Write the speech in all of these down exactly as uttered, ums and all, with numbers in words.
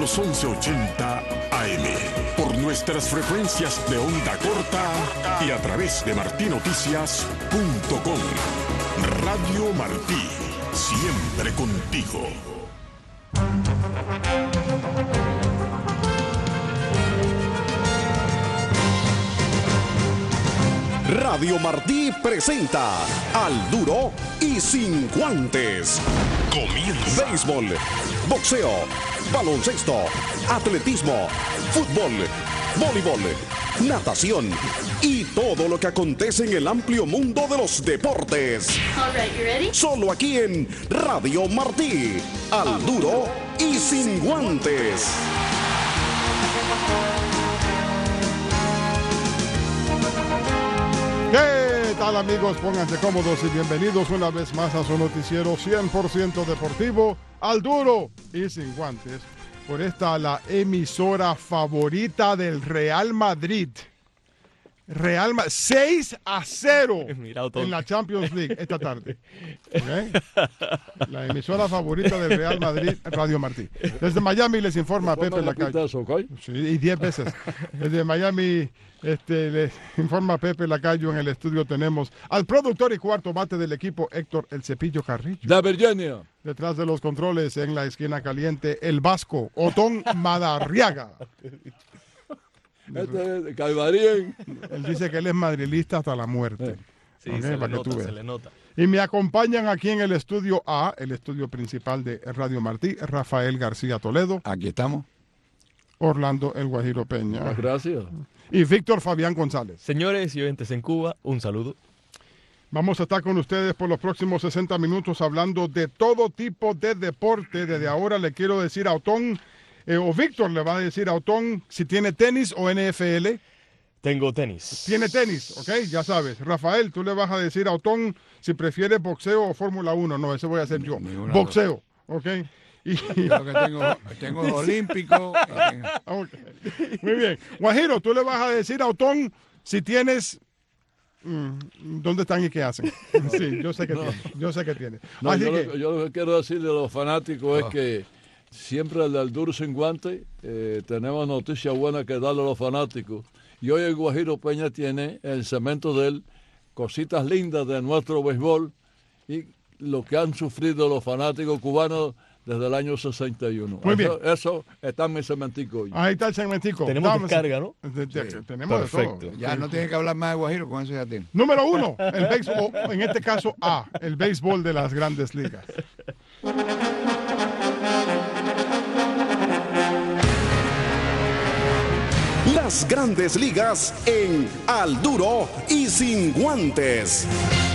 los once ochenta A M, por nuestras frecuencias de onda corta y a través de martí noticias punto com. Radio Martí, siempre contigo. Radio Martí presenta Al Duro y Sin Guantes. Comienza. Béisbol, boxeo, baloncesto, atletismo, fútbol, voleibol, natación y todo lo que acontece en el amplio mundo de los deportes. All right, you ready? Solo aquí en Radio Martí. Al Duro y Sin Guantes. ¿Qué tal, amigos? Pónganse cómodos y bienvenidos una vez más a su noticiero cien por ciento deportivo, Al Duro y Sin Guantes, por esta la emisora favorita del Real Madrid. Real Madrid, seis a cero en la Champions League esta tarde. ¿Okay? La emisora favorita del Real Madrid, Radio Martí. Desde Miami les informa Pepe Lacayo. Sí, y diez veces. Desde Miami este, les informa Pepe Lacayo. En el estudio tenemos al productor y cuarto bate del equipo, Héctor El Cepillo Carrillo. De Virginia. Detrás de los controles, en la esquina caliente, el vasco, Otón Madarriaga. Este es Calvarín. Él dice que él es madrilista hasta la muerte. Sí, Okay, se, le para que nota, tú se veas. le nota. Y me acompañan aquí en el estudio A, el estudio principal de Radio Martí, Rafael García Toledo. Aquí estamos. Orlando El Guajiro Peña. Gracias. Y Víctor Fabián González. Señores y oyentes en Cuba, un saludo. Vamos a estar con ustedes por los próximos sesenta minutos hablando de todo tipo de deporte. Desde ahora le quiero decir a Otón, eh, o Víctor le va a decir a Otón si tiene tenis o N F L. Tengo tenis. Tiene tenis, ok, ya sabes. Rafael, tú le vas a decir a Otón si prefiere boxeo o Fórmula uno. No, ese voy a hacer yo. Boxeo, ok. Y... Yo que tengo, tengo olímpico. Okay. Muy bien. Guajiro, tú le vas a decir a Otón si tienes... ¿Dónde están y qué hacen? Sí, yo sé que no. tiene. Yo sé que tiene. No, Así yo, que... lo, yo lo que quiero decirle a los fanáticos Oh. es que siempre al Duro Sin Guante eh, tenemos noticias buenas que darle a los fanáticos. Y hoy el Guajiro Peña tiene el cemento de él, cositas lindas de nuestro béisbol y lo que han sufrido los fanáticos cubanos desde el año sesenta y uno. Muy eso, bien. Eso está en mi cementico hoy. Ahí está el segmentico. Tenemos Vamos. descarga, ¿no? De- de- Sí. Tenemos Perfecto. de todo. Ya no tiene que hablar más de Guajiro, con eso ya tiene. Número uno, el béisbol, o en este caso A, el béisbol de las grandes ligas. Las grandes ligas en Al Duro y Sin Guantes.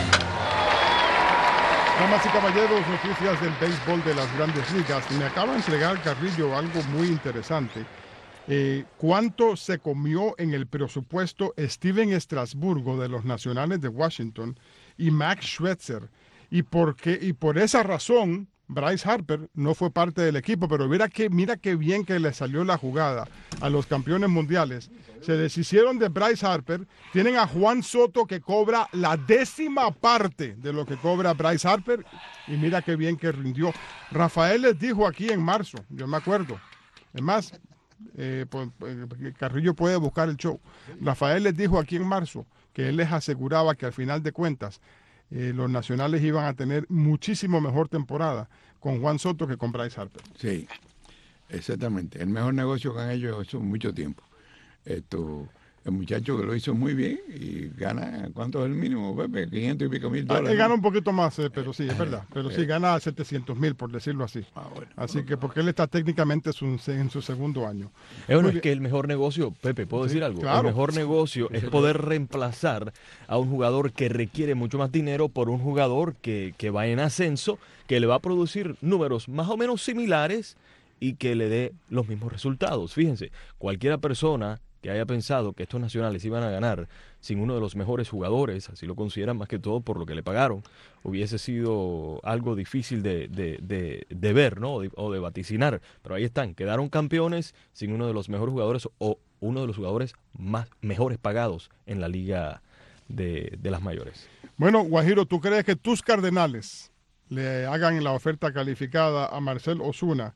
Damas y caballeros, noticias del béisbol de las grandes ligas. Me acaba de entregar Carrillo algo muy interesante. Eh, ¿Cuánto se comió en el presupuesto Steven Estrasburgo de los Nacionales de Washington y Max Scherzer? Y por qué, y por esa razón, Bryce Harper no fue parte del equipo, pero mira que, mira qué bien que le salió la jugada a los campeones mundiales. Se deshicieron de Bryce Harper, tienen a Juan Soto que cobra la décima parte de lo que cobra Bryce Harper, y mira qué bien que rindió. Rafael les dijo aquí en marzo, yo me acuerdo, es más, eh, pues, eh, Carrillo puede buscar el show. Rafael les dijo aquí en marzo que él les aseguraba que al final de cuentas eh, los nacionales iban a tener muchísimo mejor temporada con Juan Soto que con Bryce Harper. Sí, exactamente. El mejor negocio que han hecho hace mucho tiempo. Esto, el muchacho que lo hizo muy bien y gana, ¿cuánto es el mínimo, Pepe? quinientos y pico mil Ah, dólares. él gana un poquito más, eh, pero sí, es verdad. Pero sí, gana setecientos mil, por decirlo así. Ah, bueno. Así que porque él está técnicamente su- en su segundo año. Eh, bueno, Muy es bien. que el mejor negocio, Pepe, ¿puedo Sí, decir algo? claro. El mejor negocio es poder reemplazar a un jugador que requiere mucho más dinero por un jugador que, que va en ascenso, que le va a producir números más o menos similares y que le dé los mismos resultados. Fíjense, cualquiera persona que haya pensado que estos nacionales iban a ganar sin uno de los mejores jugadores, así lo consideran más que todo por lo que le pagaron, hubiese sido algo difícil de, de, de, de ver, ¿no? O de, o de vaticinar. Pero ahí están, quedaron campeones sin uno de los mejores jugadores o uno de los jugadores más mejores pagados en la liga de, de las mayores. Bueno, Guajiro, ¿tú crees que tus Cardenales le hagan la oferta calificada a Marcel Ozuna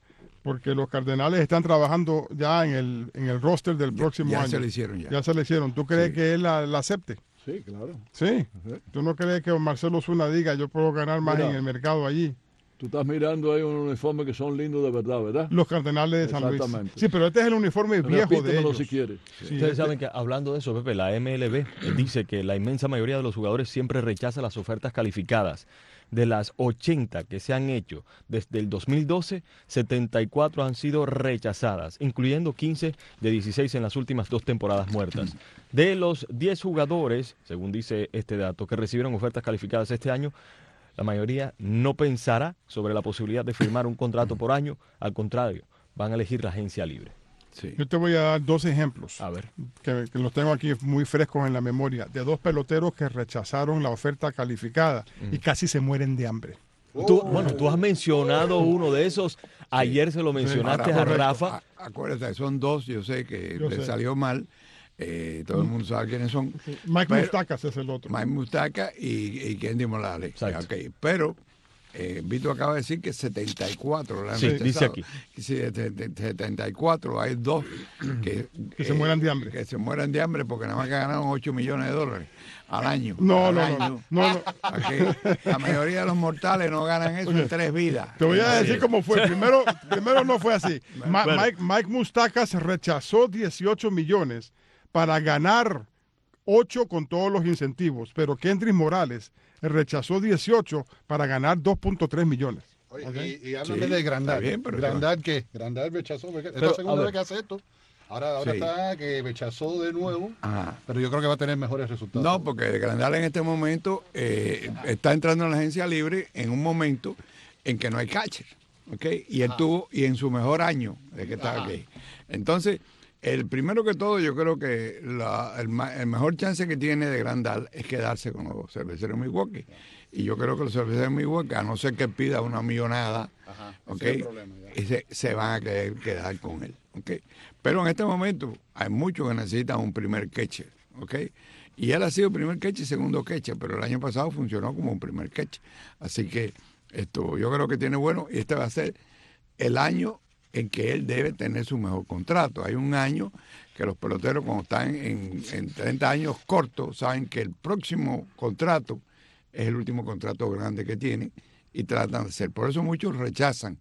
porque los Cardenales están trabajando ya en el, en el roster del próximo ya año. se lo hicieron ya. Ya se le hicieron. ¿Tú crees Sí. que él la, la acepte? Sí, claro. Sí. ¿Tú no crees que Marcelo Zuna diga yo puedo ganar más Mira. en el mercado allí? Tú estás mirando ahí un uniforme que son lindos de verdad, ¿verdad? Los Cardenales de San Luis. Exactamente. Sí, pero este es el uniforme viejo de Repítemelo ellos. si quieres. Sí, Ustedes este- saben que hablando de eso, Pepe, la M L B dice que la inmensa mayoría de los jugadores siempre rechaza las ofertas calificadas. De las ochenta que se han hecho desde el dos mil doce, setenta y cuatro han sido rechazadas, incluyendo quince de dieciséis en las últimas dos temporadas muertas. De los diez jugadores, según dice este dato, que recibieron ofertas calificadas este año, la mayoría no pensará sobre la posibilidad de firmar un contrato por año. Al contrario, van a elegir la agencia libre. Sí. Yo te voy a dar dos ejemplos A ver. que, que los tengo aquí muy frescos en la memoria, de dos peloteros que rechazaron la oferta calificada y casi se mueren de hambre. Tú, bueno, tú has mencionado uno de esos. Ayer se lo mencionaste Ahora, a correcto. Rafa. A- Acuérdate, son dos, yo sé que Yo le sé. salió mal. eh, todo el mundo sabe quiénes son. Mike Pero- Moustakas es el otro. Mike Mustaca y, y Kendy Morales. Exacto. Ok, pero eh, Vito acaba de decir que setenta y cuatro. Le han Sí, rechazado. dice aquí. Sí, de, de- de setenta y cuatro hay dos que, Que se mueran de hambre. Que se mueran de hambre porque nada más que ganaron ocho millones de dólares al año. No, al no, año. no, no, no. Ok, la mayoría de los mortales no ganan eso en tres vidas. Te voy a decir cómo fue. Primero, primero no fue así. Ma- Bueno. Mike, Mike Moustakas rechazó dieciocho millones para ganar ocho con todos los incentivos, pero Kendrick Morales rechazó dieciocho para ganar dos punto tres millones. Oye, Ok. y, y háblame Sí, de Grandal. está bien, pero- ¿Grandal qué? Grandal rechazó. Es Pero, la a segunda ver. vez que hace esto. Ahora, ahora Sí. está que rechazó de nuevo, Ajá. pero yo creo que va a tener mejores resultados. No, porque Grandal en este momento eh, está entrando en la agencia libre en un momento en que no hay catcher, ¿ok? Y él tuvo, y en su mejor año de que está Ajá. aquí. Entonces, el primero que todo, yo creo que la- el, ma- el mejor chance que tiene de Grandal es quedarse con los cerveceros de Milwaukee. Y yo creo que los cerveceros de Milwaukee, a no ser que pida una millonada, Ajá, ¿ok? ese es el problema, ya. Y se, se van a querer quedar con él, ¿ok? Pero en este momento hay muchos que necesitan un primer catcher, ¿ok? Y él ha sido primer catcher y segundo catcher, pero el año pasado funcionó como un primer catcher. Así que esto yo creo que tiene bueno y este va a ser el año en que él debe tener su mejor contrato. Hay un año que los peloteros cuando están en, en treinta años cortos saben que el próximo contrato es el último contrato grande que tienen y tratan de hacer. Por eso muchos rechazan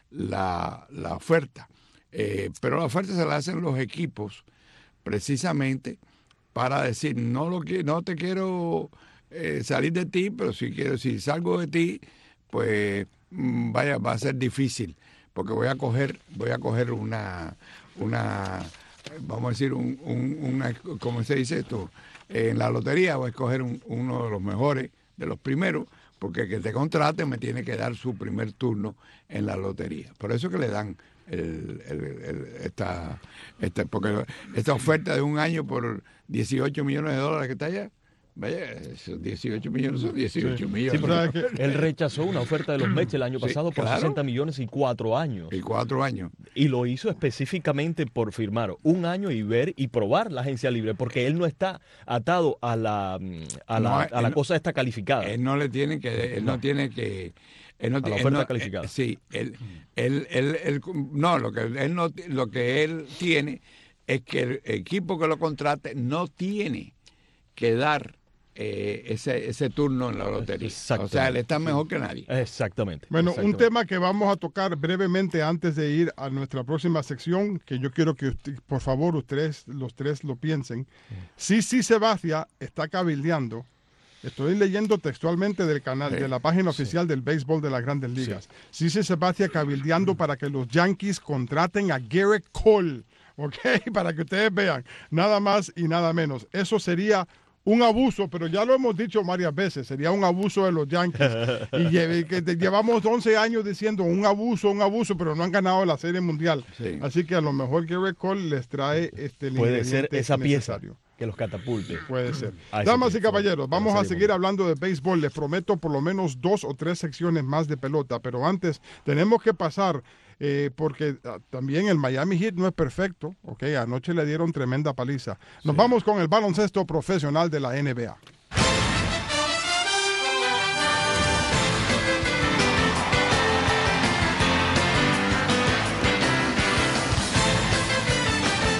la, la oferta. Eh, pero la oferta se la hacen los equipos precisamente para decir, no lo que, no te quiero eh, salir de ti, pero si quiero, si salgo de ti, pues mm, vaya, va a ser difícil, porque voy a coger, voy a coger una, una, vamos a decir, un, un- una, ¿cómo se dice esto? En la lotería voy a escoger un- uno de los mejores, de los primeros, porque el que te contrate me tiene que dar su primer turno en la lotería. Por eso que le dan el, el- el- esta, esta, porque esta oferta de un año por dieciocho millones de dólares que está allá, vaya, esos dieciocho millones son dieciocho Sí, millones. porque- ¿sabes qué? Él rechazó una oferta de los Mets el año Sí, pasado por claro. sesenta millones y cuatro años. Y cuatro años. Y lo hizo específicamente por firmar un año y ver y probar la agencia libre, porque él no está atado a la, mm, a la, No, a la él no- cosa esta calificada. Él no le tiene que, él no, No. tiene que, él no, A la ti- él oferta no- calificada. eh, sí, él, él, él, él- no, lo que él no, lo que él tiene es que el equipo que lo contrate no tiene que dar eh, ese, ese turno en la lotería. O sea, él está mejor que nadie. Exactamente. Bueno, un exactamente. tema que vamos a tocar brevemente antes de ir a nuestra próxima sección, que yo quiero que usted- por favor ustedes los tres lo piensen. Sí, sí, Sebastián está cabildeando. Estoy leyendo textualmente del canal, Sí, de la página oficial del béisbol de las Grandes Ligas. Sí, sí, Sebastián cabildeando para que los Yankees contraten a Garrett Cole, ¿ok? Para que ustedes vean, nada más y nada menos. Eso sería un abuso, pero ya lo hemos dicho varias veces, sería un abuso de los Yankees. Y lle- que te- llevamos once años diciendo un abuso, un abuso, pero no han ganado la Serie Mundial. Sí. Así que a lo mejor Garrett Cole les trae este el Puede ser ingrediente esa pieza necesario. que los catapulte. Puede ser. Ah, ese Damas y tipo, caballeros, para vamos a Serie seguir Mundial. hablando de béisbol. Les prometo por lo menos dos o tres secciones más de pelota, pero antes tenemos que pasar, eh, porque ah, también el Miami Heat no es perfecto. Ok, anoche le dieron tremenda paliza. Nos vamos con el baloncesto profesional de la N B A.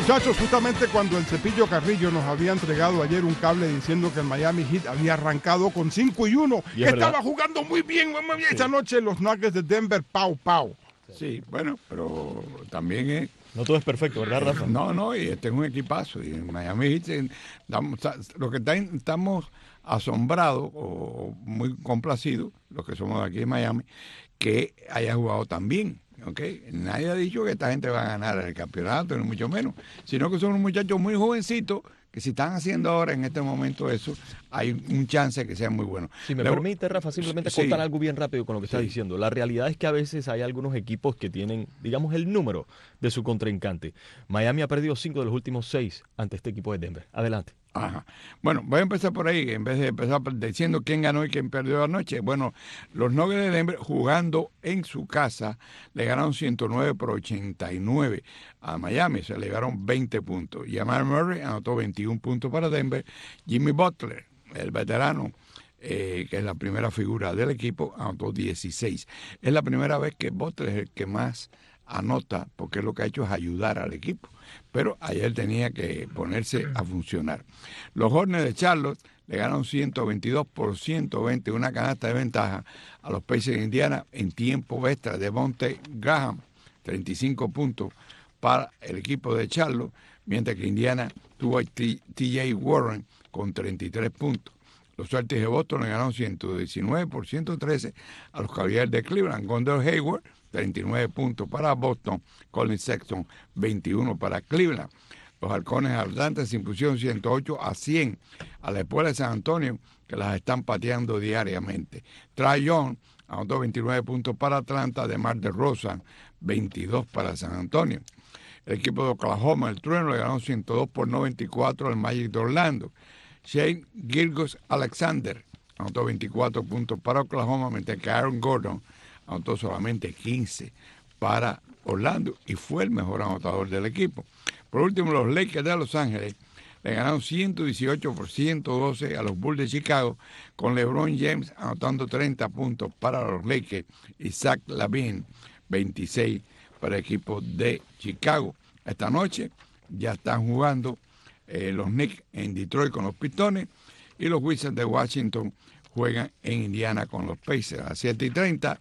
Muchachos, justamente cuando el Cepillo Carrillo nos había entregado ayer un cable diciendo que el Miami Heat había arrancado con cinco y uno, Y que es estaba verdad. jugando muy bien, muy bien. Esta noche los Nuggets de Denver, pau, pau. Sí, bueno, pero también es... No todo es perfecto, ¿verdad, Rafa? No, no, y este es un equipazo. Y en Miami Heat, eh, damos- lo que está- estamos asombrados o muy complacidos, los que somos de aquí en Miami, que haya jugado tan bien. ¿Okay? Nadie ha dicho que esta gente va a ganar el campeonato, ni mucho menos, sino que son unos muchachos muy jovencitos que si están haciendo ahora en este momento eso, hay un chance que sea muy bueno. Si me Le- permite, Rafa, simplemente Sí. contar algo bien rápido con lo que está Sí. diciendo. La realidad es que a veces hay algunos equipos que tienen, digamos, el número de su contrincante. Miami ha perdido cinco de los últimos seis ante este equipo de Denver. Adelante. Ajá. Bueno, voy a empezar por ahí, en vez de empezar diciendo quién ganó y quién perdió anoche. Bueno, los Nuggets de Denver jugando en su casa le ganaron ciento nueve por ochenta y nueve a Miami, se le llevaron veinte puntos. Jamal Murray anotó veintiún puntos para Denver. Jimmy Butler, el veterano, eh, que es la primera figura del equipo, anotó dieciséis. Es la primera vez que Butler es el que más anota, porque lo que ha hecho es ayudar al equipo. Pero ayer tenía que ponerse a funcionar. Los Hornets de Charlotte le ganaron ciento veintidós por ciento veinte, una canasta de ventaja a los Pacers de Indiana en tiempo extra. de Devontae Graham, treinta y cinco puntos para el equipo de Charlotte, mientras que Indiana tuvo a T J Warren con treinta y tres puntos. Los Celtics de Boston le ganaron ciento diecinueve por ciento trece a los Cavaliers de Cleveland. Gondor Hayward, treinta y nueve puntos para Boston. Colin Sexton, veintiuno para Cleveland. Los Halcones de Atlanta se impusieron ciento ocho a cien a la Espuela de San Antonio, que las están pateando diariamente. Trae Young anotó veintinueve puntos para Atlanta, DeMar DeRozan, veintidós para San Antonio. El equipo de Oklahoma, el Trueno, le ganó ciento dos por noventa y cuatro al Magic de Orlando. Shane Gilgeous-Alexander anotó veinticuatro puntos para Oklahoma, mientras que Aaron Gordon anotó solamente quince para Orlando y fue el mejor anotador del equipo. Por último, los Lakers de Los Ángeles le ganaron ciento dieciocho por ciento doce a los Bulls de Chicago, con LeBron James anotando treinta puntos para los Lakers y Zach LaVine, veintiséis para el equipo de Chicago. Esta noche ya están jugando eh, los Knicks en Detroit con los Pistones y los Wizards de Washington juegan en Indiana con los Pacers. A las siete y treinta,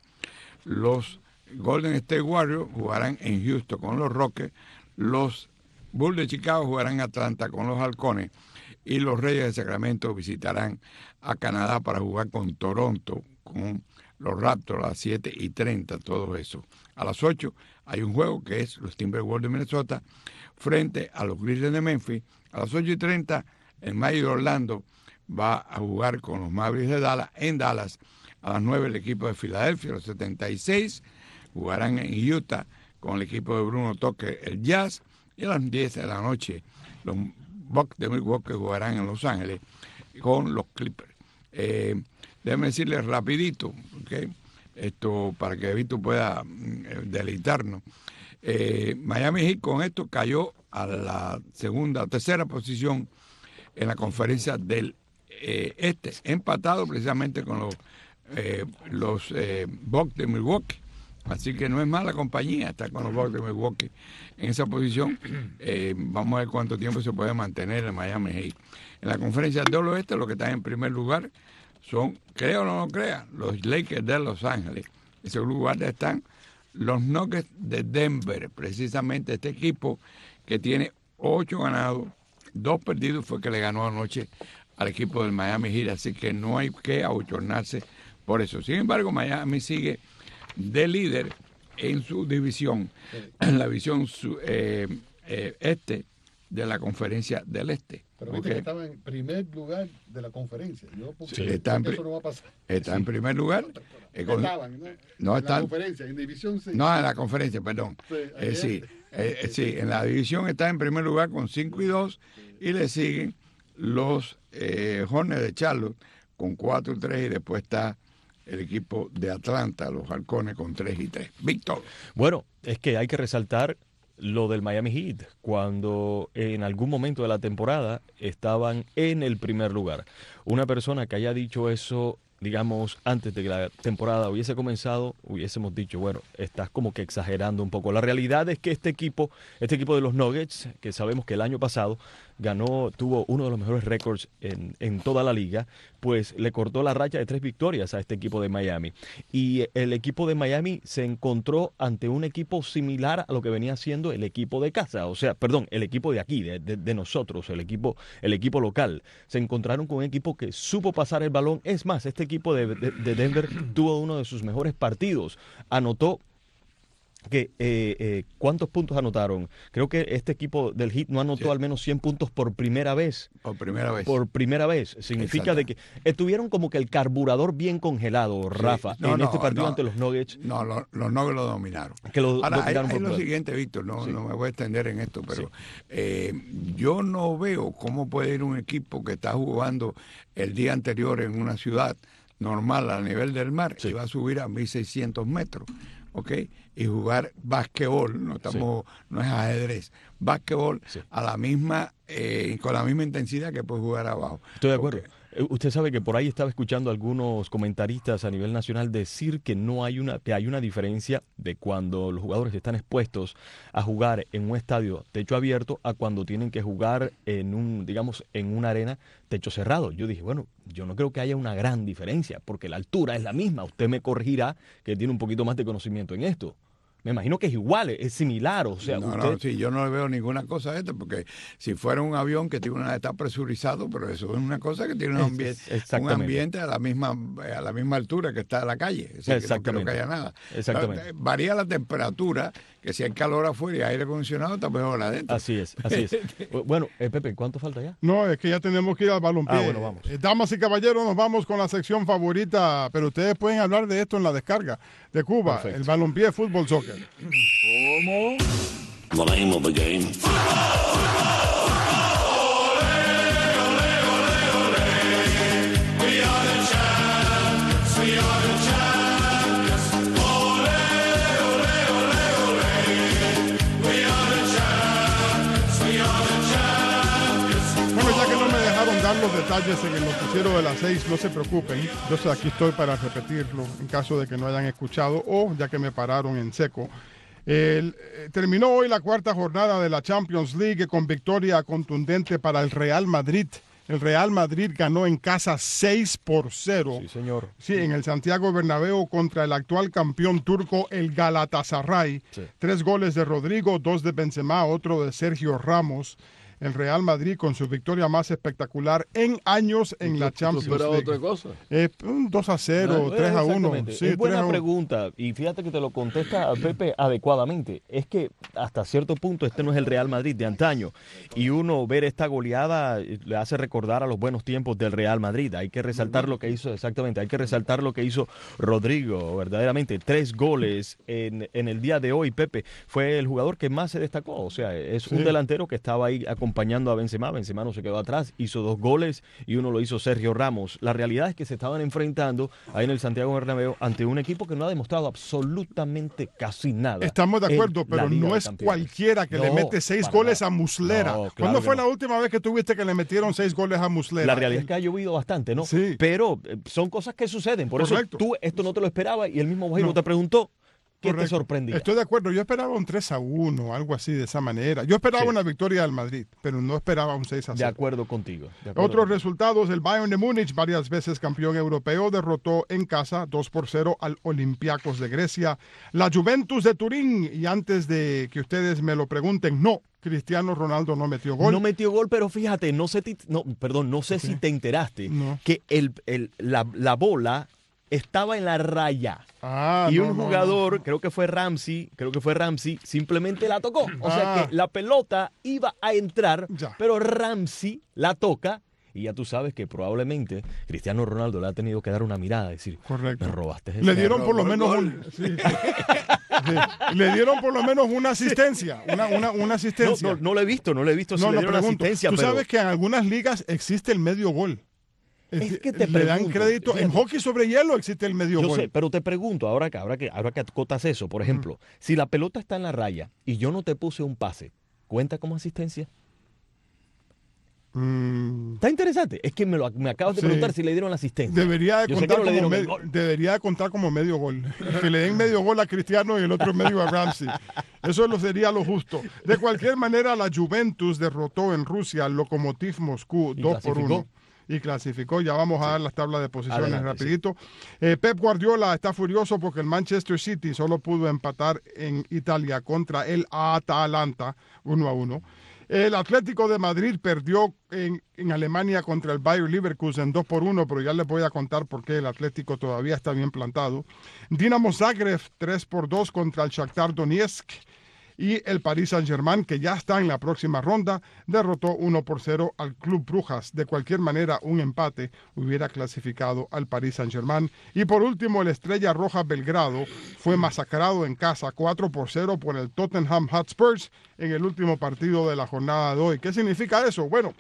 los Golden State Warriors jugarán en Houston con los Rockets, los Bulls de Chicago jugarán en Atlanta con los Halcones y los Reyes de Sacramento visitarán a Canadá para jugar con Toronto, con los Raptors a las siete y treinta, todo eso. A las ocho hay un juego que es los Timberwolves de Minnesota frente a los Grizzlies de Memphis. A las ocho y treinta el Magic de Orlando va a jugar con los Mavericks de Dallas en Dallas. A las nueve el equipo de Filadelfia, los setenta y seis, jugarán en Utah con el equipo de Bruno Tucker, el Jazz. Y a las diez de la noche los Bucks de Milwaukee jugarán en Los Ángeles con los Clippers. Eh, déjame decirles rapidito, ¿okay? Esto para que Vito pueda eh, deleitarnos. Eh, Miami Heat con esto cayó a la segunda o tercera posición en la conferencia del eh, este, empatado precisamente con los, eh, los eh, Bucks de Milwaukee. Así que no es mala compañía estar con los Bucks de Milwaukee en esa posición. Eh, vamos a ver cuánto tiempo se puede mantener en Miami Heat. En la conferencia del oeste, los que están en primer lugar son, creo o no lo crea, los Lakers de Los Ángeles. En segundo lugar están los Nuggets de Denver, precisamente este equipo que tiene ocho ganados, dos perdidos, fue que le ganó anoche al equipo del Miami Heat, así que no hay que abochornarse por eso. Sin embargo, Miami sigue de líder en su división, en la división su, eh, eh, este de la conferencia del este. Pero viste Okay. que estaba en primer lugar de la conferencia. Yo, porque Sí, sé está en que pri- eso no va a pasar. Está en primer lugar. eh, con- Estaban, ¿no? no, en están- la conferencia, en división sí. No, en la conferencia, perdón. Sí, Eh, ayer. sí, eh, eh, sí, en la división está en primer lugar con cinco y dos y le siguen los eh, Hornets de Charlotte con cuatro y tres y después está el equipo de Atlanta, los Halcones con tres y tres. Víctor. Bueno, es que hay que resaltar lo del Miami Heat, cuando en algún momento de la temporada estaban en el primer lugar. Una persona que haya dicho eso digamos, antes de que la temporada hubiese comenzado, hubiésemos dicho, bueno, estás como que exagerando un poco. La realidad es que este equipo, este equipo de los Nuggets, que sabemos que el año pasado ganó, tuvo uno de los mejores récords en, en toda la liga, pues le cortó la racha de tres victorias a este equipo de Miami. Y el equipo de Miami se encontró ante un equipo similar a lo que venía siendo el equipo de casa, o sea, perdón, el equipo de aquí, de, de, de nosotros, el equipo, el equipo local. Se encontraron con un equipo que supo pasar el balón. Es más, este equipo de, de, de Denver tuvo uno de sus mejores partidos. Anotó que eh, eh, ¿cuántos puntos anotaron? Creo que este equipo del Heat no anotó sí. al menos cien puntos por primera vez. Por primera vez. Por primera vez. Significa de que estuvieron como que el carburador bien congelado, Rafa, sí. no, en no, este partido no, ante los Nuggets. No, lo, los Nuggets lo dominaron. Que lo Ahora, dominaron hay, hay por lo siguiente, Víctor, no, sí. no me voy a extender en esto, pero sí. eh, yo no veo cómo puede ir un equipo que está jugando el día anterior en una ciudad normal a nivel del mar sí. y va a subir a mil seiscientos metros. ¿Ok? Y jugar básquetbol, no estamos, sí. no es ajedrez, básquetbol sí. a la misma, eh, con la misma intensidad que puede jugar abajo. Estoy de acuerdo. Porque, usted sabe que por ahí estaba escuchando a algunos comentaristas a nivel nacional decir que no hay una, que hay una diferencia de cuando los jugadores están expuestos a jugar en un estadio techo abierto a cuando tienen que jugar en un, digamos, en una arena techo cerrado. Yo dije, bueno, yo no creo que haya una gran diferencia, porque la altura es la misma. Usted me corregirá que tiene un poquito más de conocimiento en esto. Me imagino que es igual, es similar, o sea, no, usted... no, sí, yo no le veo ninguna cosa a esto, porque si fuera un avión que tiene una, está presurizado, pero eso es una cosa que tiene un ambiente, un ambiente a la misma a la misma altura que está la calle, es decir, que no creo que haya nada. Exactamente. Varía la temperatura, que si hay calor afuera y aire acondicionado, está mejor adentro. Así es, así es. Bueno, eh, Pepe, ¿cuánto falta ya? No, es que ya tenemos que ir al balompié. Ah, bueno, vamos. Eh, damas y caballeros, nos vamos con la sección favorita, pero ustedes pueden hablar de esto en la descarga de Cuba, Perfecto. El balompié fútbol soccer. ¿Cómo? The name of the game. Bueno, ya que no me dejaron dar los detalles en el noticiero de las seis, no se preocupen. Yo sé, aquí estoy para repetirlo en caso de que no hayan escuchado o ya que me pararon en seco. El, eh, terminó hoy la cuarta jornada de la Champions League con victoria contundente para el Real Madrid. El Real Madrid ganó en casa seis por cero. Sí, señor. Sí, en el Santiago Bernabéu contra el actual campeón turco, el Galatasaray. Sí. Tres goles de Rodrigo, dos de Benzema, otro de Sergio Ramos. El Real Madrid con su victoria más espectacular en años en la Champions League. otra cosa? Eh, dos a cero, no, tres a uno. Sí, es buena pregunta y fíjate que te lo contesta Pepe adecuadamente. Es que hasta cierto punto este no es el Real Madrid de antaño y uno ver esta goleada le hace recordar a los buenos tiempos del Real Madrid. Hay que resaltar lo que hizo, exactamente, hay que resaltar lo que hizo Rodrigo, verdaderamente. Tres goles en, en el día de hoy, Pepe. Fue el jugador que más se destacó, o sea, es sí. un delantero que estaba ahí acompañando acompañando a Benzema. Benzema no se quedó atrás, hizo dos goles y uno lo hizo Sergio Ramos. La realidad es que se estaban enfrentando ahí en el Santiago Bernabéu ante un equipo que no ha demostrado absolutamente casi nada. Estamos de acuerdo, pero no es cualquiera que no, le mete seis goles nada. A Muslera. No, claro ¿Cuándo fue no. la última vez que tuviste que le metieron seis goles a Muslera? La realidad es que ha llovido bastante, ¿no? Sí. Pero eh, son cosas que suceden. Por Correcto. Eso tú esto no te lo esperabas y el mismo Guajiro no. te preguntó. ¿Qué Correcto. Te sorprendía? Estoy de acuerdo. Yo esperaba un tres a uno, algo así de esa manera. Yo esperaba sí. una victoria del Madrid, pero no esperaba un seis a cero. De acuerdo contigo. De acuerdo Otros contigo. resultados, el Bayern de Múnich, varias veces campeón europeo, derrotó en casa dos por cero al Olympiacos de Grecia. La Juventus de Turín, y antes de que ustedes me lo pregunten, no, Cristiano Ronaldo no metió gol. No metió gol, pero fíjate, no sé, no, perdón, no sé okay. si te enteraste no. que el, el, la, la bola estaba en la raya. Ah, y no, un jugador, no, no. creo que fue Ramsey, creo que fue Ramsey, simplemente la tocó. O ah. sea que la pelota iba a entrar, ya. pero Ramsey la toca. Y ya tú sabes que probablemente Cristiano Ronaldo le ha tenido que dar una mirada, decir, correcto. Me robaste ese Le dieron por lo menos un, sí. Sí. Le dieron por lo menos una asistencia, una, una, una asistencia. No, no, no lo he visto, no lo he visto si no, le no dieron pregunto. asistencia. Tú pero... sabes que en algunas ligas existe el medio gol. Es que te le dan pregunto, crédito. fíjate. En hockey sobre hielo existe el medio Yo gol. sé, pero te pregunto, ahora que, ahora que, ahora que acotas eso, por ejemplo, uh-huh. si la pelota está en la raya y yo no te puse un pase, ¿cuenta como asistencia? Mm. Está interesante. Es que me, lo, me acabas de sí. preguntar si le dieron la asistencia. Debería de, contar no como, me, debería de contar como medio gol. Que le den medio gol a Cristiano y el otro medio a Ramsey. Eso lo sería lo justo. De cualquier manera, la Juventus derrotó en Rusia al Lokomotiv Moscú dos por uno. Y clasificó. Ya vamos a sí. dar las tablas de posiciones Adelante, rapidito. Sí. Eh, Pep Guardiola está furioso porque el Manchester City solo pudo empatar en Italia contra el Atalanta uno a uno. El Atlético de Madrid perdió en, en Alemania contra el Bayer Leverkusen dos por uno, pero ya les voy a contar por qué el Atlético todavía está bien plantado. Dinamo Zagreb tres por dos contra el Shakhtar Donetsk. Y el Paris Saint-Germain, que ya está en la próxima ronda, derrotó uno por cero al Club Brujas. De cualquier manera, un empate hubiera clasificado al Paris Saint-Germain. Y por último, el Estrella Roja Belgrado fue masacrado en casa cuatro por cero por el Tottenham Hotspurs en el último partido de la jornada de hoy. ¿Qué significa eso? Bueno,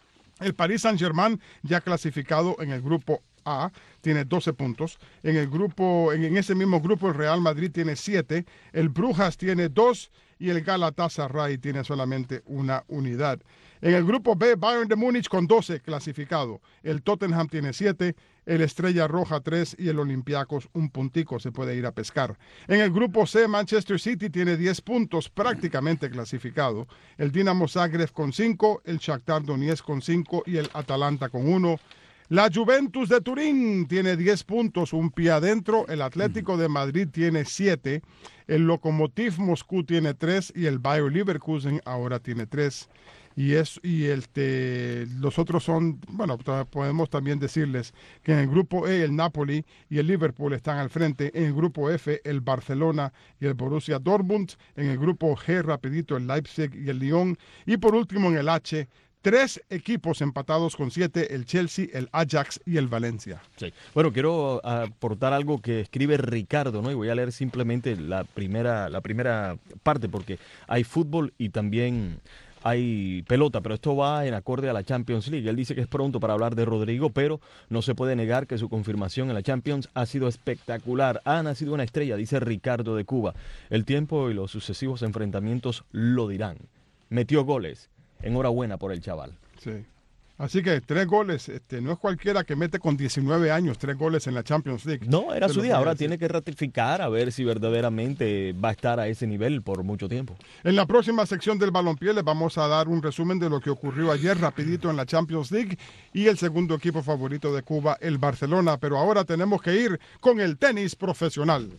el Paris Saint-Germain ya clasificado en el grupo A, tiene doce puntos. En el grupo, en, en ese mismo grupo, el Real Madrid tiene siete, el Brujas tiene dos y el Galatasaray tiene solamente una unidad. En el grupo B, Bayern de Múnich con doce clasificado. El Tottenham tiene siete, el Estrella Roja tres y el Olympiacos un puntico, se puede ir a pescar. En el grupo C, Manchester City tiene diez puntos prácticamente clasificado. El Dinamo Zagreb con cinco, el Shakhtar Donetsk con cinco y el Atalanta con uno. La Juventus de Turín tiene diez puntos, un pie adentro. El Atlético de Madrid tiene siete. El Lokomotiv Moscú tiene tres y el Bayer Leverkusen ahora tiene tres. Y, es, y este, los otros son, bueno, podemos también decirles que en el grupo E el Napoli y el Liverpool están al frente. En el grupo F el Barcelona y el Borussia Dortmund. En el grupo G rapidito el Leipzig y el Lyon. Y por último en el H, tres equipos empatados con siete, el Chelsea, el Ajax y el Valencia. Sí. Bueno, quiero aportar algo que escribe Ricardo, ¿no? Y voy a leer simplemente la primera, la primera parte porque hay fútbol y también hay pelota, pero esto va en acorde a la Champions League. Él dice que es pronto para hablar de Rodrigo, pero no se puede negar que su confirmación en la Champions ha sido espectacular. Ha nacido una estrella, dice Ricardo de Cuba. El tiempo y los sucesivos enfrentamientos lo dirán. Metió goles. Enhorabuena por el chaval. Sí. Así que tres goles, este, no es cualquiera que mete con diecinueve años tres goles en la Champions League. No, era su día. Ahora tiene que ratificar a ver si verdaderamente va a estar a ese nivel por mucho tiempo. En la próxima sección del balompié les vamos a dar un resumen de lo que ocurrió ayer rapidito en la Champions League y el segundo equipo favorito de Cuba, el Barcelona. Pero ahora tenemos que ir con el tenis profesional.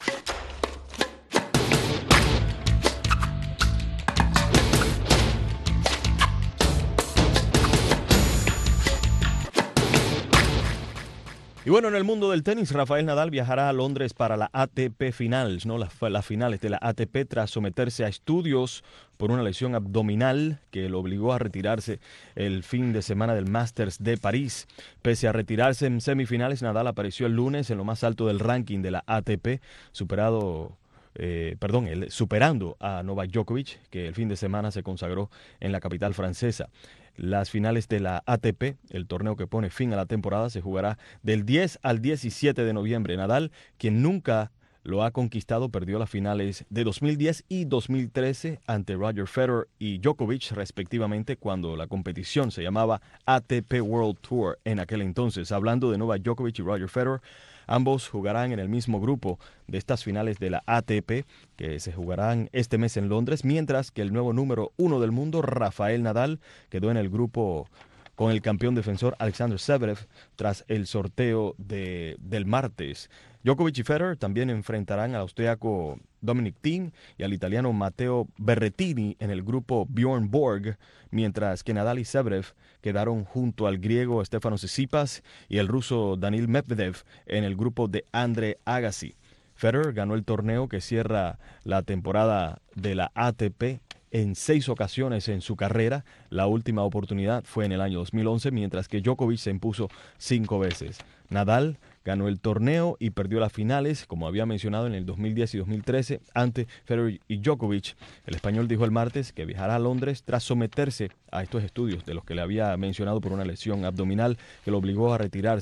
Y bueno, en el mundo del tenis, Rafael Nadal viajará a Londres para la A T P Finals, ¿no? Las, las finales de la A T P tras someterse a estudios por una lesión abdominal que lo obligó a retirarse el fin de semana del Masters de París. Pese a retirarse en semifinales, Nadal apareció el lunes en lo más alto del ranking de la A T P, superado... Eh, perdón, el, superando a Novak Djokovic, que el fin de semana se consagró en la capital francesa. Las finales de la A T P, el torneo que pone fin a la temporada, se jugará del diez al diecisiete de noviembre. Nadal, quien nunca lo ha conquistado, perdió las finales de dos mil diez y dos mil trece ante Roger Federer y Djokovic, respectivamente, cuando la competición se llamaba A T P World Tour en aquel entonces. Hablando de Novak Djokovic y Roger Federer, ambos jugarán en el mismo grupo de estas finales de la A T P que se jugarán este mes en Londres, mientras que el nuevo número uno del mundo, Rafael Nadal, quedó en el grupo con el campeón defensor Alexander Zverev tras el sorteo de, del martes. Djokovic y Federer también enfrentarán al austriaco Dominic Thiem y al italiano Matteo Berrettini en el grupo Bjorn Borg, mientras que Nadal y Zverev quedaron junto al griego Stefanos Tsitsipas y el ruso Daniil Medvedev en el grupo de Andre Agassi. Federer ganó el torneo que cierra la temporada de la A T P en seis ocasiones en su carrera. La última oportunidad fue en el año dos mil once, mientras que Djokovic se impuso cinco veces. Nadal ganó el torneo y perdió las finales, como había mencionado, en el dos mil diez y dos mil trece ante Federer y Djokovic. El español dijo el martes que viajará a Londres tras someterse a estos estudios de los que le había mencionado por una lesión abdominal que lo obligó a retirarse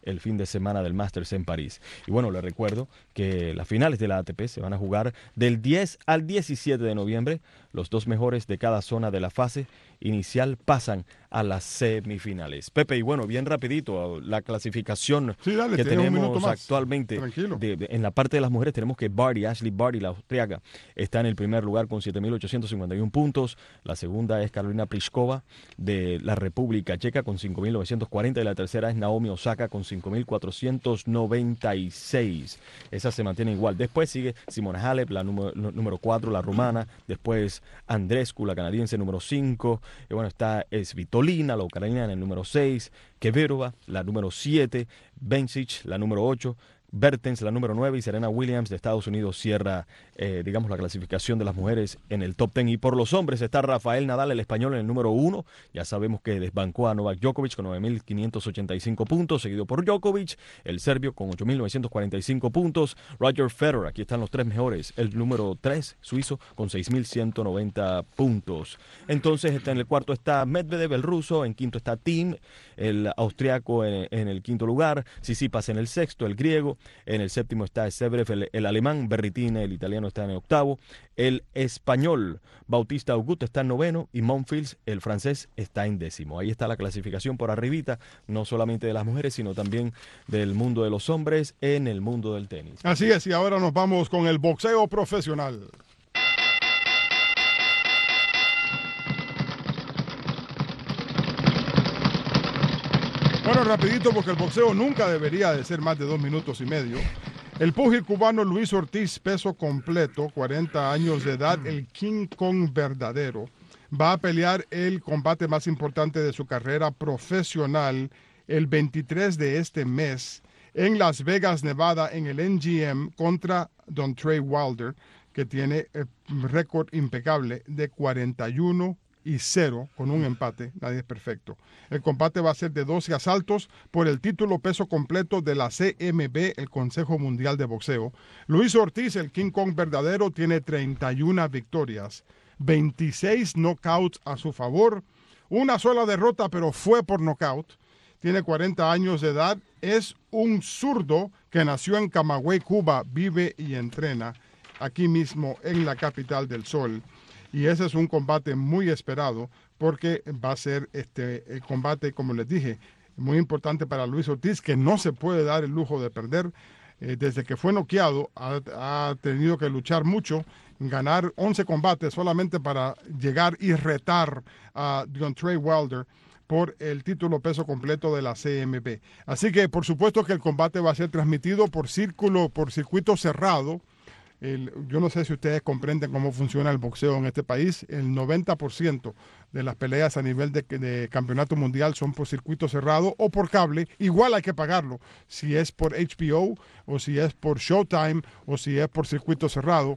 el fin de semana del Masters en París. Y bueno, les recuerdo que las finales de la A T P se van a jugar del diez al diecisiete de noviembre. Los dos mejores de cada zona de la fase inicial pasan a las semifinales. Pepe, y bueno, bien rapidito, la clasificación sí, dale, que tenemos actualmente de, de, en la parte de las mujeres, tenemos que Barty, Ashley Barty, la austriaca, está en el primer lugar con siete mil ochocientos cincuenta y uno puntos. La segunda es Carolina Pliskova de la República Checa con cinco mil novecientos cuarenta y la tercera es Naomi Osaka con cinco mil cuatrocientos noventa y seis. Esa se mantiene igual. Después sigue Simona Halep, la número, número cuatro, la rumana. Después Andreescu, la canadiense, número cinco. Y bueno, está Svitolina, la ucraniana, en el número seis. Kvitova, la número siete. Bencic, la número ocho. Bertens, la número nueve, y Serena Williams de Estados Unidos cierra, eh, digamos, la clasificación de las mujeres en el top diez. Y por los hombres está Rafael Nadal, el español, en el número uno. Ya sabemos que desbancó a Novak Djokovic con nueve mil quinientos ochenta y cinco puntos, seguido por Djokovic, el serbio, con ocho mil novecientos cuarenta y cinco puntos. Roger Federer, aquí están los tres mejores. El número tres, suizo, con seis mil ciento noventa puntos. Entonces, está en el cuarto está Medvedev, el ruso. En quinto está Thiem, el austriaco, en, en el quinto lugar. Tsitsipas en el sexto, el griego. En el séptimo está Zverev, el, el alemán. Berrettini, el italiano, está en el octavo. El español Bautista Agut está en noveno y Monfils, el francés, está en décimo. Ahí está la clasificación por arribita, no solamente de las mujeres, sino también del mundo de los hombres en el mundo del tenis. Así es, y ahora nos vamos con el boxeo profesional. Bueno, rapidito, porque el boxeo nunca debería de ser más de dos minutos y medio. El púgil cubano Luis Ortiz, peso completo, cuarenta años de edad, el King Kong verdadero, va a pelear el combate más importante de su carrera profesional el veintitrés de este mes en Las Vegas, Nevada, en el M G M contra Don Trey Wilder, que tiene un récord impecable de cuarenta y uno y cero con un empate, nadie es perfecto. El combate va a ser de doce asaltos por el título peso completo de la C M B, el Consejo Mundial de Boxeo. Luis Ortiz, el King Kong verdadero, tiene treinta y una victorias, veintiséis knockouts a su favor, una sola derrota, pero fue por knockout. Tiene cuarenta años de edad, es un zurdo que nació en Camagüey, Cuba, vive y entrena aquí mismo en la capital del sol. Y ese es un combate muy esperado porque va a ser este el combate, como les dije, muy importante para Luis Ortiz, que no se puede dar el lujo de perder. Eh, desde que fue noqueado ha, ha tenido que luchar mucho, ganar once combates solamente para llegar y retar a Don Trey Wilder por el título peso completo de la C M B. Así que por supuesto que el combate va a ser transmitido por círculo, por circuito cerrado. El, yo no sé si ustedes comprenden cómo funciona el boxeo en este país. El noventa por ciento de las peleas a nivel de, de campeonato mundial son por circuito cerrado o por cable. Igual hay que pagarlo, si es por H B O o si es por Showtime o si es por circuito cerrado.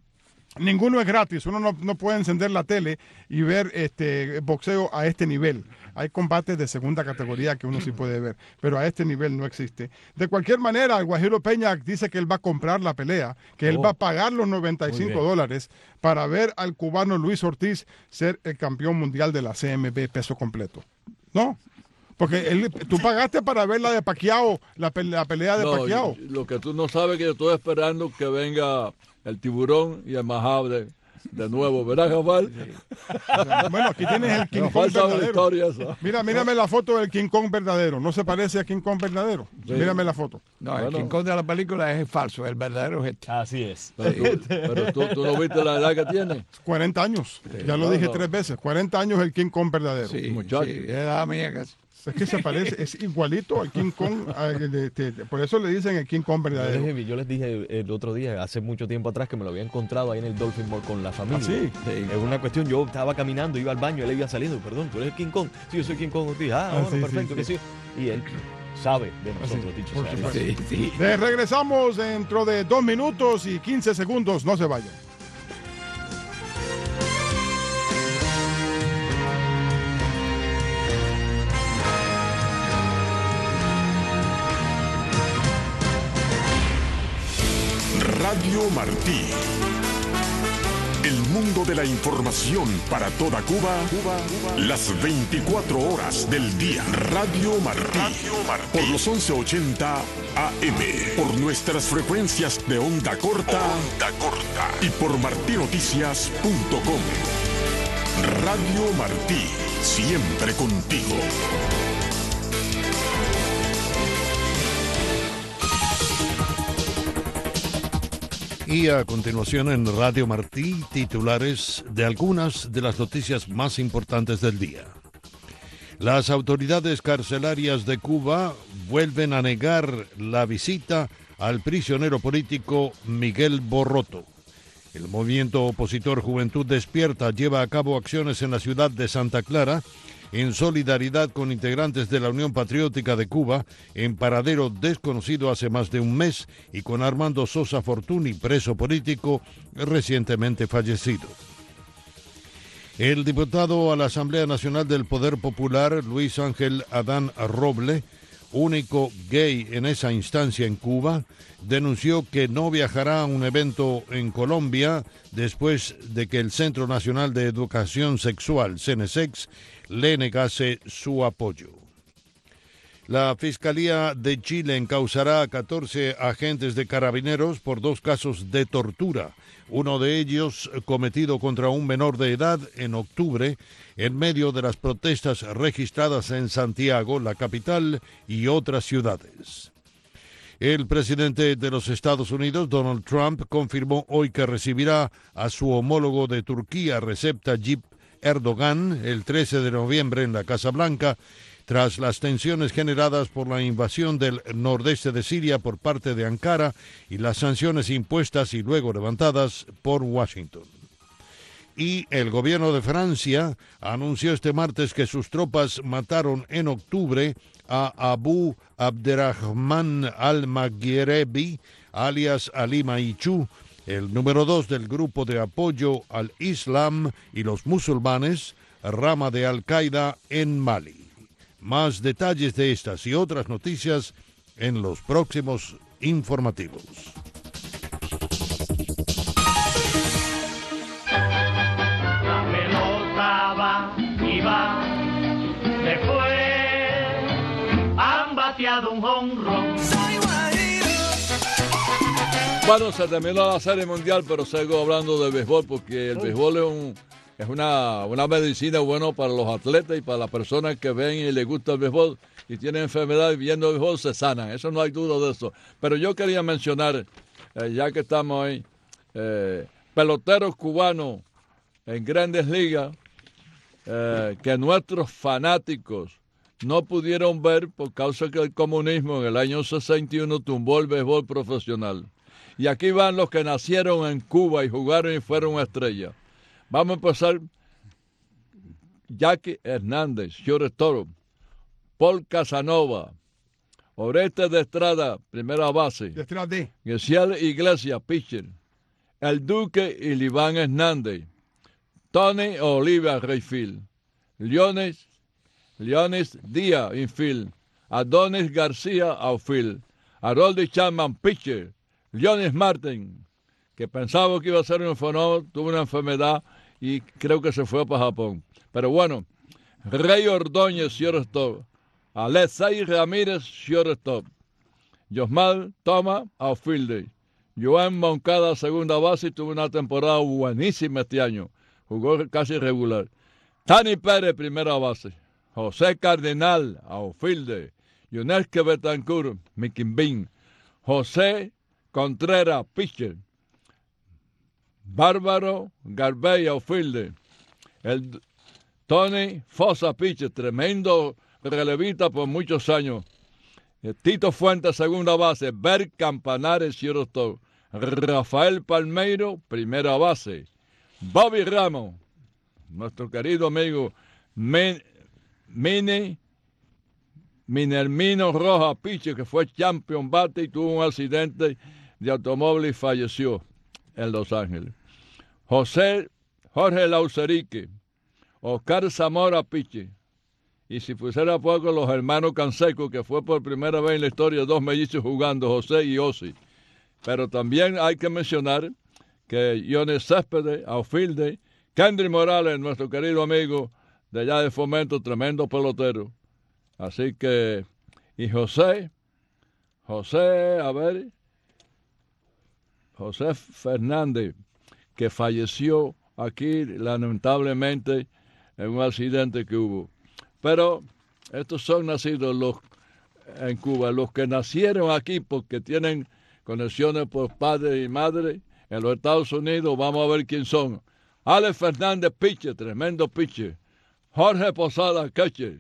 Ninguno es gratis. Uno no, no puede encender la tele y ver este boxeo a este nivel. Hay combates de segunda categoría que uno sí puede ver, pero a este nivel no existe. De cualquier manera, el Guajiro Peña dice que él va a comprar la pelea, que él Oh. va a pagar los noventa y cinco dólares para ver al cubano Luis Ortiz ser el campeón mundial de la C M B peso completo. ¿No? Porque él, tú pagaste para ver la de Pacquiao, la, pe- la pelea de No, Pacquiao. lo que tú no sabes es que yo estoy esperando que venga el tiburón y el majable de nuevo, ¿verdad, Rafael? Bueno, aquí tienes el King Nos Kong falta una verdadero. historia esa. Mira, mírame la foto del King Kong verdadero. ¿No se parece a King Kong verdadero? Sí. Mírame la foto. No, el Bueno. King Kong de la película es falso, el verdadero es este. Así es. Pero, tú, pero tú, tú no viste la edad que tiene. cuarenta años. Ya lo dije Bueno. tres veces. cuarenta años el King Kong verdadero. Sí, muchacho. sí, es la mía casi. Es que se parece, es igualito al King Kong. a- de- de- de- por eso le dicen el King Kong Yo verdadero. les, yo les dije el otro día, hace mucho tiempo atrás, que me lo había encontrado ahí en el Dolphin Mall con la familia. ¿Ah, sí? Sí. Es una cuestión, yo estaba caminando, iba al baño, él había salido, perdón, tú eres el King Kong. Sí, yo soy King Kong. Ortiz. Ah, Ah, bueno, sí, perfecto, sí, que sí. sí. Y él sabe de nosotros, sí, dicho por sea. de supuesto. paso. Sí, sí. Le regresamos dentro de dos minutos y quince segundos. No se vayan. Radio Martí. El mundo de la información para toda Cuba, Cuba, Cuba. Las veinticuatro horas del día. Radio Martí. Radio Martí. Por los once ochenta A M. Por nuestras frecuencias de onda corta. Onda corta. Y por martí noticias punto com. Radio Martí. Siempre contigo. Y a continuación en Radio Martí, titulares de algunas de las noticias más importantes del día. Las autoridades carcelarias de Cuba vuelven a negar la visita al prisionero político Miguel Borroto. El movimiento opositor Juventud Despierta lleva a cabo acciones en la ciudad de Santa Clara en solidaridad con integrantes de la Unión Patriótica de Cuba, en paradero desconocido hace más de un mes, y con Armando Sosa Fortuny, preso político, recientemente fallecido. El diputado a la Asamblea Nacional del Poder Popular, Luis Ángel Adán Roble, único gay en esa instancia en Cuba, denunció que no viajará a un evento en Colombia después de que el Centro Nacional de Educación Sexual, CENESEX, le negase su apoyo. La Fiscalía de Chile encausará a catorce agentes de carabineros por dos casos de tortura, uno de ellos cometido contra un menor de edad en octubre, en medio de las protestas registradas en Santiago, la capital, y otras ciudades. El presidente de los Estados Unidos, Donald Trump, confirmó hoy que recibirá a su homólogo de Turquía, Recep Tayyip Erdogan, el trece de noviembre en la Casa Blanca, tras las tensiones generadas por la invasión del nordeste de Siria por parte de Ankara y las sanciones impuestas y luego levantadas por Washington. Y el gobierno de Francia anunció este martes que sus tropas mataron en octubre a Abu Abderrahman al-Maghrebi, alias Ali Maichu, el número dos del grupo de apoyo al Islam y los musulmanes, rama de Al-Qaeda en Mali. Más detalles de estas y otras noticias en los próximos informativos. La pelota va y va, se fue, han bateado un jonrón. Bueno, se terminó la Serie Mundial, pero sigo hablando de béisbol porque el béisbol es, un, es una, una medicina buena para los atletas y para las personas que ven y les gusta el béisbol y tienen enfermedades viendo el béisbol se sanan. Eso no hay duda de eso. Pero yo quería mencionar, eh, ya que estamos ahí, eh, peloteros cubanos en grandes ligas eh, que nuestros fanáticos no pudieron ver por causa que el comunismo en el año sesenta y uno tumbó el béisbol profesional. Y aquí van los que nacieron en Cuba y jugaron y fueron estrellas. Vamos a empezar. Jackie Hernández, shortstop. Paul Casanova. Oreste de Estrada, primera base. De Estrada. Gesiel Iglesias, pitcher. El Duque y Liván Hernández. Tony Oliva, Rayfield. Leones, Leones Díaz, infield. Adonis García, outfield. Harold Chapman, pitcher. Leonis Martin, que pensaba que iba a ser un fenómeno, tuvo una enfermedad y creo que se fue para Japón. Pero bueno, Rey Ordóñez, shortstop. Alexei Ramírez, shortstop. Yosmal Toma, outfielder. Joan Moncada, segunda base, y tuvo una temporada buenísima este año. Jugó casi regular. Tani Pérez, primera base. José Cardenal, outfielder. Yuneske Betancourt, Miquimbín. José Contreras, pitcher. Bárbaro Garbey, outfielder. El Tony Fosa, pitcher, tremendo relevista por muchos años. Tito Fuentes, segunda base. Bert Campanares, shortstop. Rafael Palmeiro, primera base. Bobby Ramos, nuestro querido amigo Min, Mini Minermino Rojas, pitcher, que fue champion bate y tuvo un accidente de automóvil y falleció en Los Ángeles. José Jorge Lauserique, Oscar Zamora, pitcher. Y si fuera poco, los hermanos Canseco, que fue por primera vez en la historia dos mellizos jugando, José y Osi. Pero también hay que mencionar que Johnny Céspedes, outfielder, Kendry Morales, nuestro querido amigo de allá de Fomento, tremendo pelotero. Así que, y José, José, a ver, José Fernández, que falleció aquí lamentablemente en un accidente que hubo. Pero estos son nacidos los en Cuba, los que nacieron aquí porque tienen conexiones por padre y madre en los Estados Unidos. Vamos a ver quién son. Alex Fernández, pitcher, tremendo pitcher. Jorge Posada, catcher.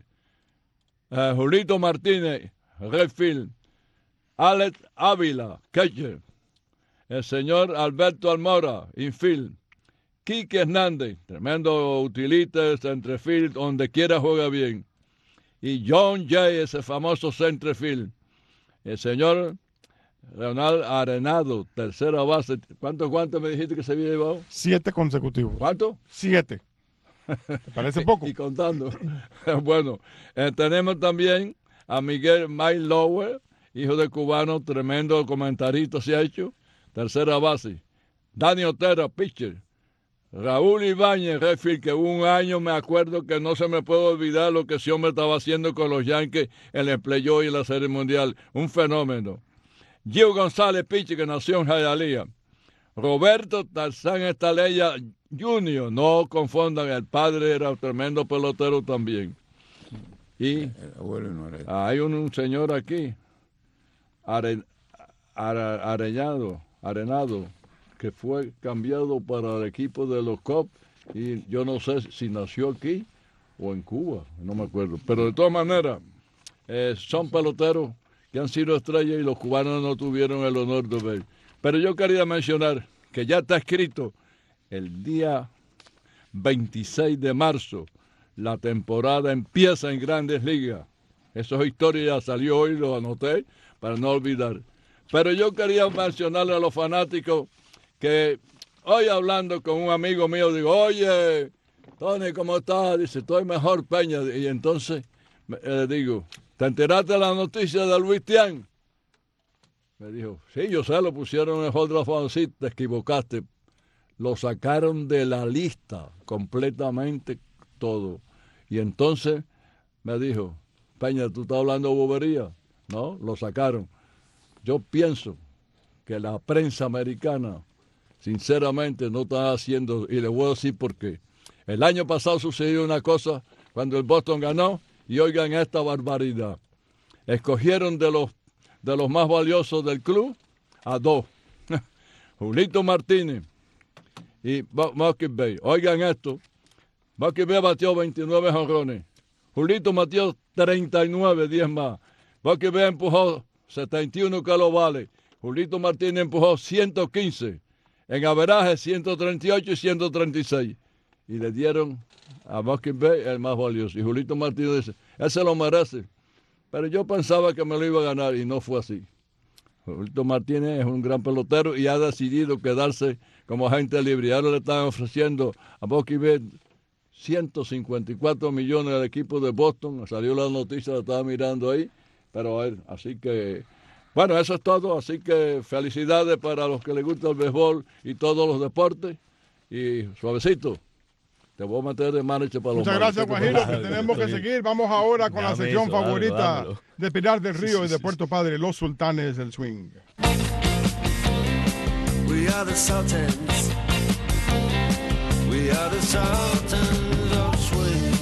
Uh, Julito Martínez, Redfield. Alex Ávila, catcher. El señor Alberto Almora, infield. Quique Hernández, tremendo utilita, centerfield, donde quiera juega bien. Y John Jay, ese famoso centerfield. El señor Leonel Arenado, tercera base. ¿Cuántos guantes me dijiste que se había llevado? Siete consecutivos. ¿Cuánto? Siete. ¿Te parece poco? Y contando. Bueno, eh, tenemos también a Miguel Mike Lower, hijo de cubano, tremendo comentarista se ha hecho. Tercera base. Dani Otero, pitcher. Raúl Ibáñez, Redfield, que un año me acuerdo que no se me puede olvidar lo que ese hombre estaba haciendo con los Yankees en el playoff y en la Serie Mundial. Un fenómeno. Gio González, pitcher, que nació en Hialeah. Roberto Tarzán Estaleya junior, no confundan, el padre era un tremendo pelotero también. Y hay un, un señor aquí, Are, Are, Areñado, Arenado, que fue cambiado para el equipo de los Cubs, y yo no sé si nació aquí o en Cuba, no me acuerdo. Pero de todas maneras, eh, son peloteros que han sido estrellas y los cubanos no tuvieron el honor de ver. Pero yo quería mencionar que ya está escrito el día veintiséis de marzo, la temporada empieza en Grandes Ligas. Eso es historia, ya salió hoy, lo anoté para no olvidar. Pero yo quería mencionarle a los fanáticos que hoy hablando con un amigo mío, digo, oye, Tony, ¿cómo estás? Dice, estoy mejor, Peña. Y entonces le eh, digo, ¿te enteraste de la noticia de Luis Tian? Me dijo, sí, yo sé, lo pusieron en el Hall of Fame. Sí, te equivocaste. Lo sacaron de la lista completamente todo. Y entonces me dijo, Peña, ¿tú estás hablando bobería? No, lo sacaron. Yo pienso que la prensa americana, sinceramente, no está haciendo, y le voy a decir por qué. El año pasado sucedió una cosa cuando el Boston ganó, y oigan esta barbaridad. Escogieron de los, de los más valiosos del club a dos. Julito Martínez y Bucky Bay. Oigan esto. Bucky Bay batió veintinueve jonrones. Julito batió treinta y nueve, diez más. Bucky Bay empujó setenta y uno que lo vale. Julito Martínez empujó ciento quince. En averaje ciento treinta y ocho y ciento treinta y seis. Y le dieron a Bucky Bay el más valioso. Y Julito Martínez dice, él se lo merece. Pero yo pensaba que me lo iba a ganar y no fue así. Julito Martínez es un gran pelotero y ha decidido quedarse como agente libre. Y ahora le están ofreciendo a Bucky Bay ciento cincuenta y cuatro millones al equipo de Boston. Salió la noticia, la estaba mirando ahí. Pero a ver, así que, bueno, eso es todo. Así que felicidades para los que les gusta el béisbol y todos los deportes. Y suavecito, te voy a meter de manager para los Muchas gracias, Guajiro, que tenemos que seguir. Vamos ahora con la sección eso, favorita dámelo, dámelo. de Pilar del Río sí, sí, y de Puerto sí. Padre, los Sultanes del Swing. We are the Sultans. We are the Sultans of Swing.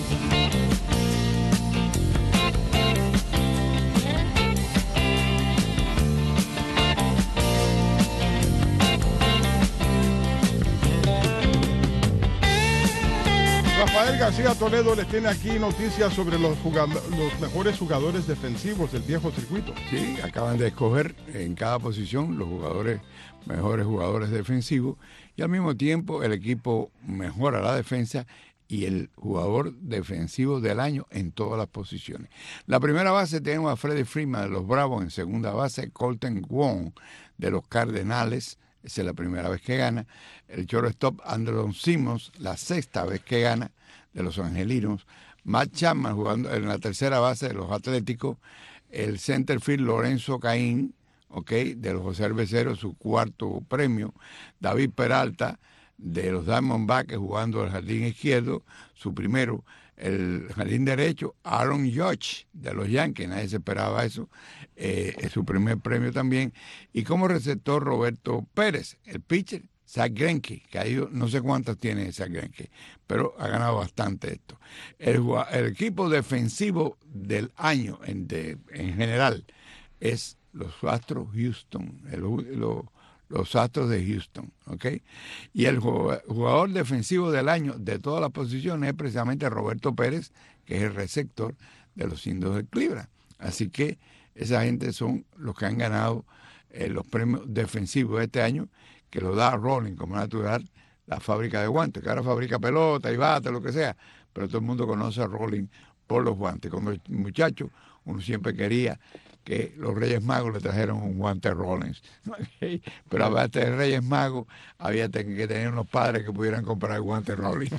Rafael García Toledo les tiene aquí noticias sobre los, los mejores jugadores defensivos del viejo circuito. Sí, acaban de escoger en cada posición los jugadores mejores jugadores defensivos y al mismo tiempo el equipo mejora la defensa y el jugador defensivo del año en todas las posiciones. La primera base tenemos a Freddie Freeman de los Bravos, en segunda base Colton Wong de los Cardenales. Esa es la primera vez que gana. El shortstop Andrelton Simmons, la sexta vez que gana de los Angelinos. Matt Chapman jugando en la tercera base de los Atléticos. El centerfield Lorenzo Caín, ¿ok? De los José Cerveceros, su cuarto premio. David Peralta, de los Diamondbacks, jugando al jardín izquierdo, su primero. El jardín derecho, Aaron Judge, de los Yankees, nadie se esperaba eso, eh, es su primer premio también. Y como receptor, Roberto Pérez, el pitcher, Zack Greinke, que ha ido, no sé cuántas tiene Zack Greinke, pero ha ganado bastante esto. El, el equipo defensivo del año en, de, en general es los Astros Houston, el, lo, los Astros de Houston, ¿ok? Y el jugador defensivo del año de todas las posiciones es precisamente Roberto Pérez, que es el receptor de los Indios de Cleveland. Así que esa gente son los que han ganado eh, los premios defensivos de este año, que lo da Rolling como natural, la fábrica de guantes, que ahora fabrica pelota y bate, lo que sea, pero todo el mundo conoce a Rolling por los guantes. Como muchacho, uno siempre quería que los Reyes Magos le trajeron un guante Rollins. ¿Okay? Pero aparte de Reyes Magos, había que tener unos padres que pudieran comprar guantes Rollins.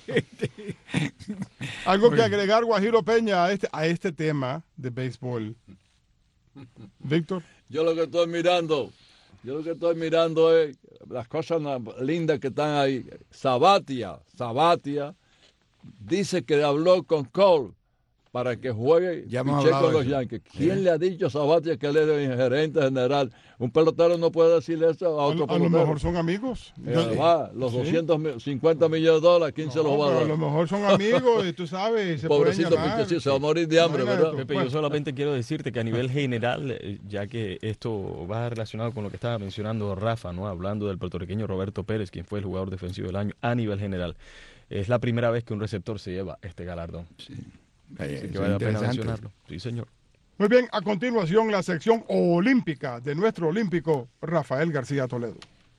Algo que agregar, Guajiro Peña, a este, a este tema de béisbol. Víctor. Yo lo que estoy mirando, yo lo que estoy mirando es las cosas lindas que están ahí. Sabathia, Sabathia dice que habló con Cole para que juegue ya con los Yankees. ¿Quién ¿Eh? le ha dicho a Sabathia que él es el gerente general? Un pelotero no puede decirle eso a otro a, pelotero. A lo mejor son amigos. Eh, va, los ¿sí? doscientos cincuenta millones de dólares, ¿quién no, se los va a dar? A lo mejor son amigos y tú sabes. Se Pobrecito Pinche, se va a morir de hambre, bueno, ¿verdad? Pepe, yo solamente quiero decirte que a nivel general, ya que esto va relacionado con lo que estaba mencionando Rafa, ¿no? Hablando del puertorriqueño Roberto Pérez, quien fue el jugador defensivo del año a nivel general. Es la primera vez que un receptor se lleva este galardón. Sí. Así que vale la pena mencionarlo. Sí, señor. Muy bien, a continuación la sección olímpica de nuestro olímpico Rafael García Toledo.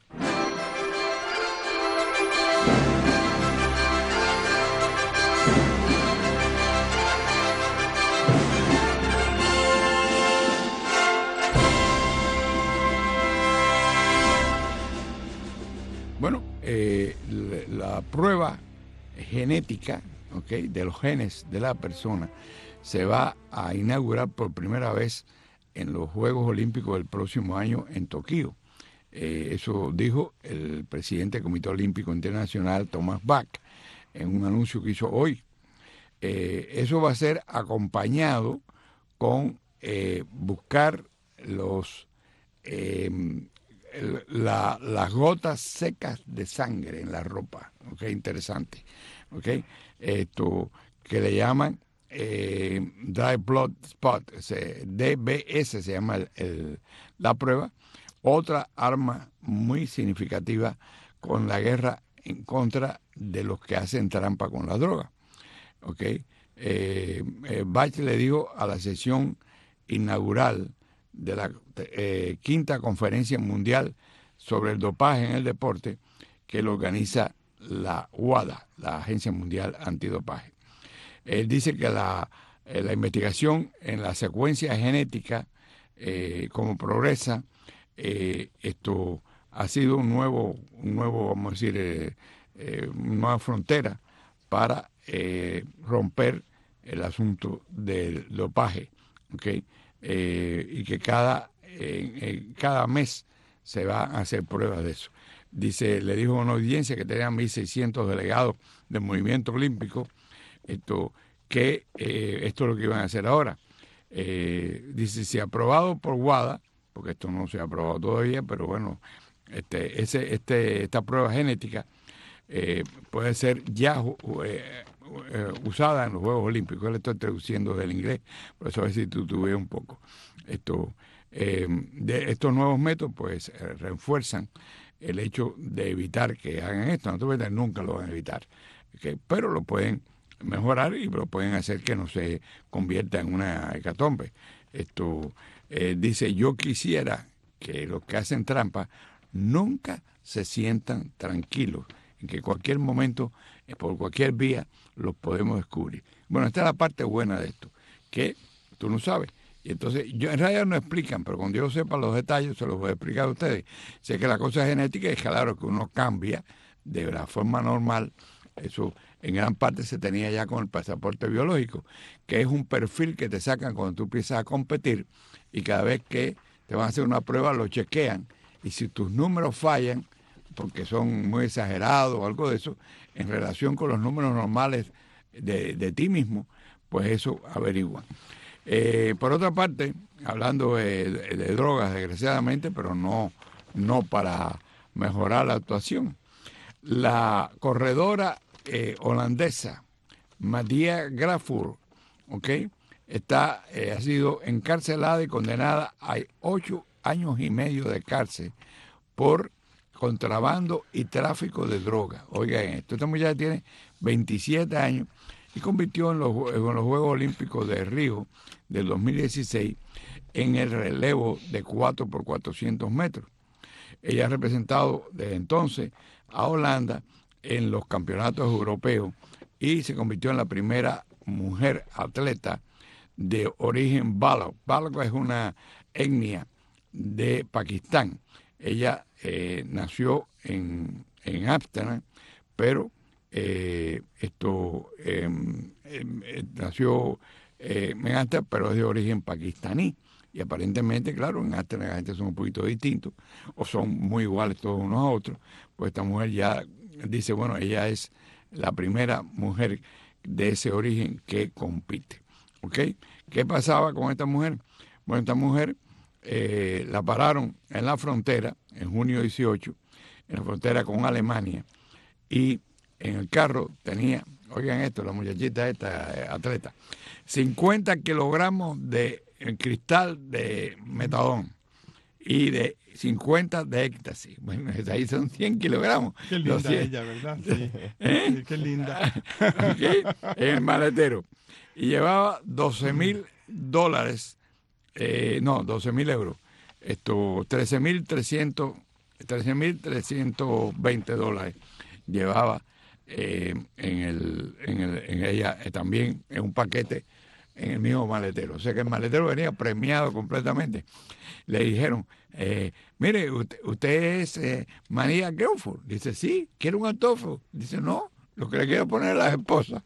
Bueno, eh, la, la prueba genética, okay, de los genes de la persona se va a inaugurar por primera vez en los Juegos Olímpicos del próximo año en Tokio. Eh, eso dijo el presidente del Comité Olímpico Internacional, Thomas Bach, en un anuncio que hizo hoy. Eh, eso va a ser acompañado con eh, buscar los eh, el, la, las gotas secas de sangre en la ropa. Okay, interesante. Okay. Esto que le llaman eh, Dry Blood Spot, ese D B S se llama el, el, la prueba. Otra arma muy significativa con la guerra en contra de los que hacen trampa con la droga. Okay. Eh, eh, Bach le dijo a la sesión inaugural de la eh, quinta conferencia mundial sobre el dopaje en el deporte que lo organiza la U A D A, la Agencia Mundial Antidopaje. Él dice que la, eh, la investigación en la secuencia genética, eh, como progresa, eh, esto ha sido un nuevo, un nuevo, vamos a decir, eh, eh, una nueva frontera para eh, romper el asunto del dopaje, ¿okay? Eh, y que cada, eh, eh, cada mes se van a hacer pruebas de eso. Dice, le dijo a una audiencia que tenían mil seiscientos delegados del movimiento olímpico, esto, que eh, esto es lo que iban a hacer ahora. Eh, dice, si aprobado por U A D A, porque esto no se ha aprobado todavía, pero bueno, este, ese, este, esta prueba genética eh, puede ser ya eh, eh, usada en los Juegos Olímpicos. Yo le estoy traduciendo del inglés, por eso a ver si tú tuve un poco. Esto, eh, de estos nuevos métodos, pues eh, refuerzan el hecho de evitar que hagan esto. Naturalmente nunca lo van a evitar, ¿okay? Pero lo pueden mejorar y lo pueden hacer que no se convierta en una hecatombe. Esto eh, dice, yo quisiera que los que hacen trampa nunca se sientan tranquilos, en que en cualquier momento, eh, por cualquier vía, los podemos descubrir. Bueno, esta es la parte buena de esto, que tú no sabes. Y entonces, yo en realidad no explican, pero cuando yo sepa los detalles, se los voy a explicar a ustedes. Sé que la cosa genética es claro que uno cambia de la forma normal. Eso en gran parte se tenía ya con el pasaporte biológico, que es un perfil que te sacan cuando tú empiezas a competir y cada vez que te van a hacer una prueba, lo chequean, y si tus números fallan, porque son muy exagerados o algo de eso, en relación con los números normales de, de ti mismo, pues eso averiguan. Eh, por otra parte, hablando de, de, de drogas, desgraciadamente, pero no, no para mejorar la actuación, la corredora eh, holandesa Mathieu Grafur, ¿okay? Está, eh, ha sido encarcelada y condenada a ocho años y medio de cárcel por contrabando y tráfico de droga. Oigan esto, esta muchacha tiene veintisiete años y compitió en los, en los Juegos Olímpicos de Río del dos mil dieciséis en el relevo de cuatro por cuatrocientos metros. Ella ha representado desde entonces a Holanda en los campeonatos europeos y se convirtió en la primera mujer atleta de origen Balok. Balok es una etnia de Pakistán. Ella eh, nació en, en Ámsterdam, pero eh, esto eh, eh, nació eh, en Ámsterdam, pero es de origen pakistaní. Y aparentemente, claro, en Ámsterdam la gente son un poquito distintos, o son muy iguales todos unos a otros. Pues esta mujer ya dice, bueno, ella es la primera mujer de ese origen que compite. ¿Ok? ¿Qué pasaba con esta mujer? Bueno, esta mujer eh, la pararon en la frontera, en junio dieciocho, en la frontera con Alemania, y en el carro tenía, oigan esto, la muchachita esta, eh, atleta, cincuenta kilogramos de cristal de metadón y de cincuenta de éxtasis. Bueno, ahí son cien kilogramos. Qué linda ella, ¿verdad? Sí. ¿Eh? Sí, qué linda. Okay. En el maletero. Y llevaba doce mil dólares, eh, no, doce mil euros, esto, trece mil trescientos veinte dólares llevaba eh, en, el, en, el, en ella eh, también en un paquete en el mismo maletero. O sea que el maletero venía premiado completamente. Le dijeron, eh, mire, usted, usted es eh, María Grafur. Dice, sí, ¿quiere un autógrafo? Dice, no, lo que le quiero poner a la esposa.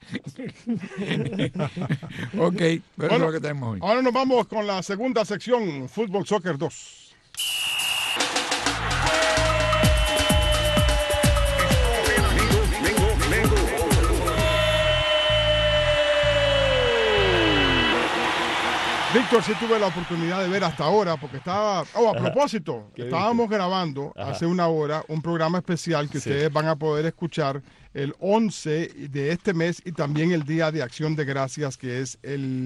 Ok, pero bueno, eso es lo que tenemos hoy. Ahora nos vamos con la segunda sección, Fútbol Soccer dos. Víctor, sí tuve la oportunidad de ver hasta ahora, porque estaba... Oh, a propósito, estábamos grabando Ajá. hace una hora un programa especial que sí. ustedes van a poder escuchar el once de este mes y también el Día de Acción de Gracias, que es